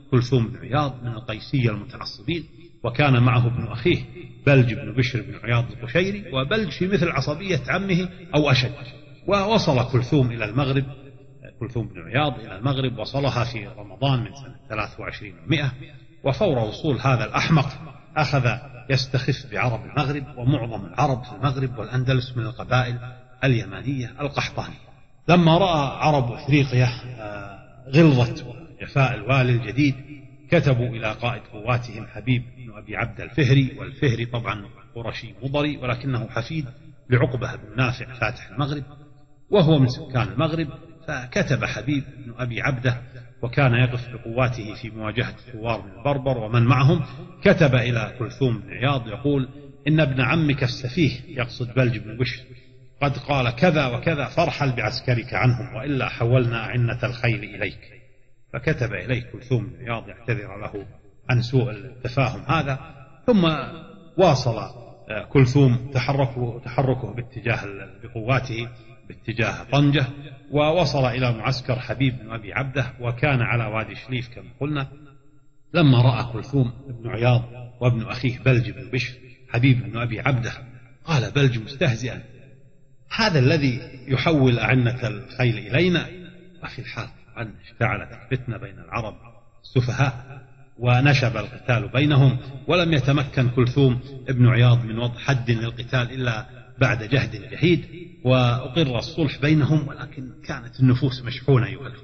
كلثوم بن عياض من القيسية المتعصبين، وكان معه ابن أخيه بلج بن بشر بن عياض القشيري، وبلج في مثل عصبية عمه أو أشد. ووصل كلثوم إلى المغرب، كلثوم بن عياض إلى المغرب وصلها في رمضان من سنة ثلاث وعشرين ومئة. وفور وصول هذا الأحمق أخذ يستخف بعرب المغرب، ومعظم العرب في المغرب والأندلس من القبائل اليمانية القحطانية. لما رأى عرب أفريقيا غلظة وجفاء الوالي الجديد كتبوا إلى قائد قواتهم حبيب بن أبي عبد الفهري، والفهري طبعا قرشي مضري ولكنه حفيد لعقبة بن نافع فاتح المغرب وهو من سكان المغرب. فكتب حبيب بن أبي عبده وكان يقف بقواته في مواجهة الثوار من البربر ومن معهم، كتب إلى كلثوم بن عياض يقول: إن ابن عمك السفيه، يقصد بلج بن بشر، قد قال كذا وكذا، فارحل بعسكرك عنهم وإلا حولنا أعنة الخيل إليك. فكتب إليه كلثوم بن عياض يعتذر له عن سوء التفاهم هذا. ثم واصل كلثوم تحركه, تحركه باتجاه بقواته باتجاه طنجة، ووصل إلى معسكر حبيب بن أبي عبده، وكان على وادي شليف كما قلنا. لما رأى كلثوم بن عياض وابن أخيه بلج بن بشر حبيب بن أبي عبده قال بلج مستهزئا: هذا الذي يحول أعنة الخيل إلينا؟ وفي الحال أن اشتعلت الفتنة بين العرب السفهاء ونشب القتال بينهم، ولم يتمكن كلثوم بن عياض من وضع حد للقتال إلا بعد جهد جهيد، وأقر الصلح بينهم، ولكن كانت النفوس مشحونة يؤلف.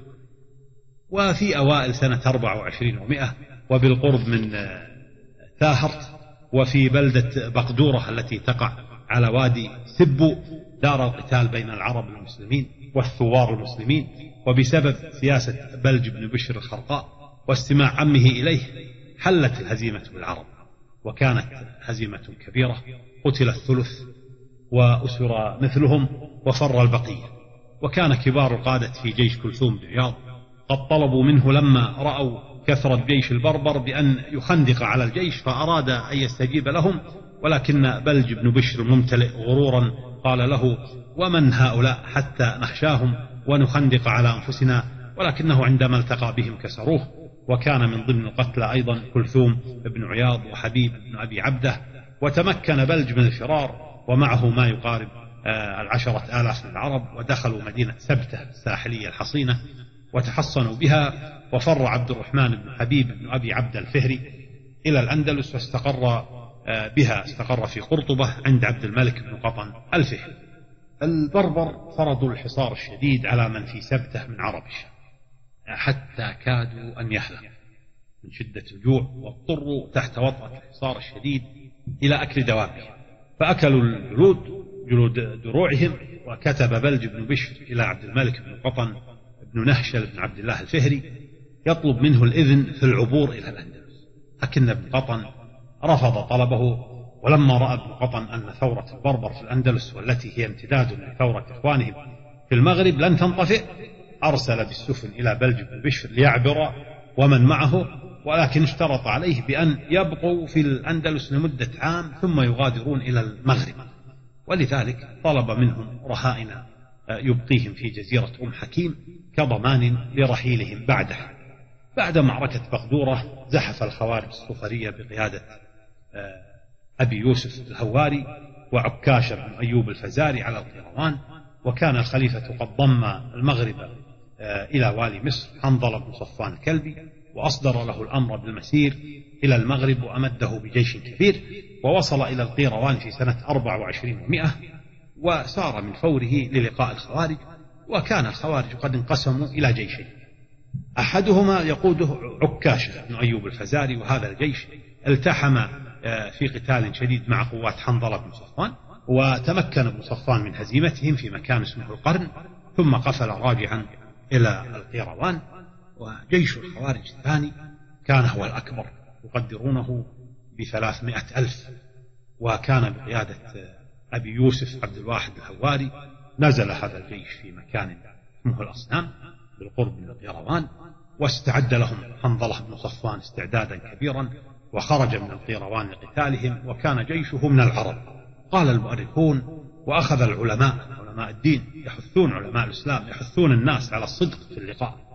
وفي أوائل سنة أربع وعشرين ومئة وبالقرب من تاهرت وفي بلدة بقدورة التي تقع على وادي سبو دار القتال بين العرب المسلمين والثوار المسلمين، وبسبب سياسة بلج بن بشر الخرقاء واستماع عمه إليه حلت الهزيمة بالعرب، وكانت هزيمة كبيرة، قتل الثلث وأسر مثلهم وفر البقية. وكان كبار القادة في جيش كلثوم بن عياض قد طلبوا منه لما رأوا كثرة جيش البربر بأن يخندق على الجيش، فأراد أن يستجيب لهم، ولكن بلج بن بشر ممتلئ غرورا قال له: ومن هؤلاء حتى نخشاهم ونخندق على أنفسنا؟ ولكنه عندما التقى بهم كسروه. وكان من ضمن القتلى أيضا كلثوم بن عياض وحبيب بن أبي عبده. وتمكن بلج من الفرار ومعه ما يقارب العشرة آلاف من العرب، ودخلوا مدينة سبتة الساحلية الحصينة وتحصنوا بها. وفر عبد الرحمن بن حبيب بن أبي عبد الفهري إلى الأندلس، واستقر بها استقر في قرطبة عند عبد الملك بن قطن الفهري. البربر فرضوا الحصار الشديد على من في سبتة من عرب الشام حتى كادوا أن يهلكوا من شدة الجوع، واضطروا تحت وطأة الحصار الشديد إلى أكل دوابهم، فأكلوا الجلود جلود دروعهم. وكتب بلج بن بشر إلى عبد الملك بن قطن بن نهشل بن عبد الله الفهري يطلب منه الإذن في العبور إلى الأندلس، لكن ابن قطن رفض طلبه. ولما رأى ابن قطن أن ثورة البربر في الأندلس والتي هي امتداد لثورة إخوانهم في المغرب لن تنطفئ، أرسل بالسفن إلى بلج بن بشر ليعبر ومن معه، ولكن اشترط عليه بأن يبقوا في الأندلس لمدة عام ثم يغادرون إلى المغرب. ولذلك طلب منهم رهائن يبقيهم في جزيرة أم حكيم كضمان لرحيلهم بعده. بعد معركة بقدورة زحف الخوارج الصفرية بقيادة أبي يوسف الهواري وعكاشة بن أيوب الفزاري على القيروان، وكان الخليفة قد ضم المغرب إلى والي مصر حنظل بن صفوان الكلبي، وأصدر له الأمر بالمسير إلى المغرب وأمده بجيش كبير، ووصل إلى القيروان في سنة أربع وعشرين ومئة وسار من فوره للقاء الخوارج. وكان الخوارج قد انقسموا إلى جيشين، أحدهما يقوده عكاشة بن أيوب الفزاري، وهذا الجيش التحم في قتال شديد مع قوات حنظلة بن صفوان، وتمكن ابن صفوان من هزيمتهم في مكان اسمه القرن، ثم قفل راجعا إلى القيروان. وجيش الخوارج الثاني كان هو الأكبر، يقدرونه بثلاثمائة ألف، وكان بقيادة أبي يوسف عبد الواحد الهواري. نزل هذا الجيش في مكان اسمه الأصنام بالقرب من القيروان، واستعد لهم حنظلة بن صفوان استعدادا كبيرا، وخرج من القيروان لقتالهم، وكان جيشه من العرب. قال المؤرخون: وأخذ العلماء علماء الدين يحثون علماء الإسلام يحثون الناس على الصدق في اللقاء،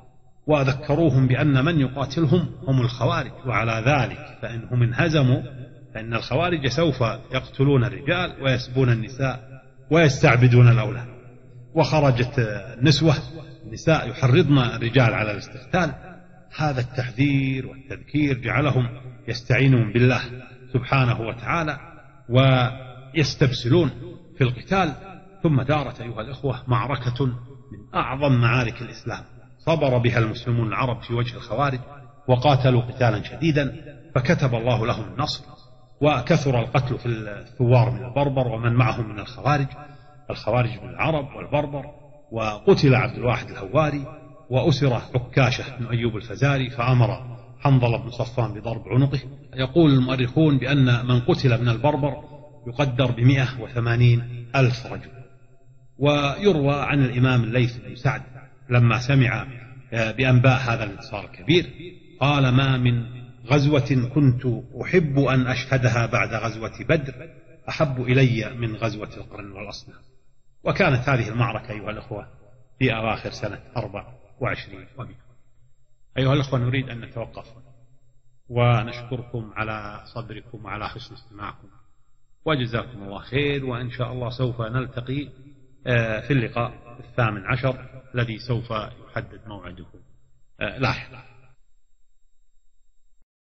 وذكروهم بأن من يقاتلهم هم الخوارج، وعلى ذلك فإنهم انهزموا، فإن الخوارج سوف يقتلون الرجال ويسبون النساء ويستعبدون الأولاد. وخرجت النسوة النساء يحرضن الرجال على الاستقتال. هذا التحذير والتذكير جعلهم يستعينون بالله سبحانه وتعالى ويستبسلون في القتال. ثم دارت أيها الإخوة معركة من أعظم معارك الإسلام صبر بها المسلمون العرب في وجه الخوارج، وقاتلوا قتالا شديدا، فكتب الله لهم النصر، وكثر القتل في الثوار من البربر ومن معهم من الخوارج الخوارج من العرب والبربر. وقتل عبد الواحد الهواري، وأسر عكاشة بن أيوب الفزاري، فأمر حنظلة بن صفان بضرب عنقه. يقول المؤرخون بأن من قتل من البربر يقدر بمئة وثمانين ألف رجل. ويروى عن الإمام الليث بن سعد لما سمع بأنباء هذا الانتصار الكبير قال: ما من غزوة كنت أحب أن أشهدها بعد غزوة بدر أحب إلي من غزوة القرن والأصنام. وكانت هذه المعركة أيها الأخوة في أواخر سنة أربع وعشرين ومئة. أيها الأخوة، نريد أن نتوقف ونشكركم على صبركم وعلى حسن استماعكم، وجزاكم الله خير. وإن شاء الله سوف نلتقي في اللقاء الثامن عشر الذي سوف يحدد موعده لاحقا.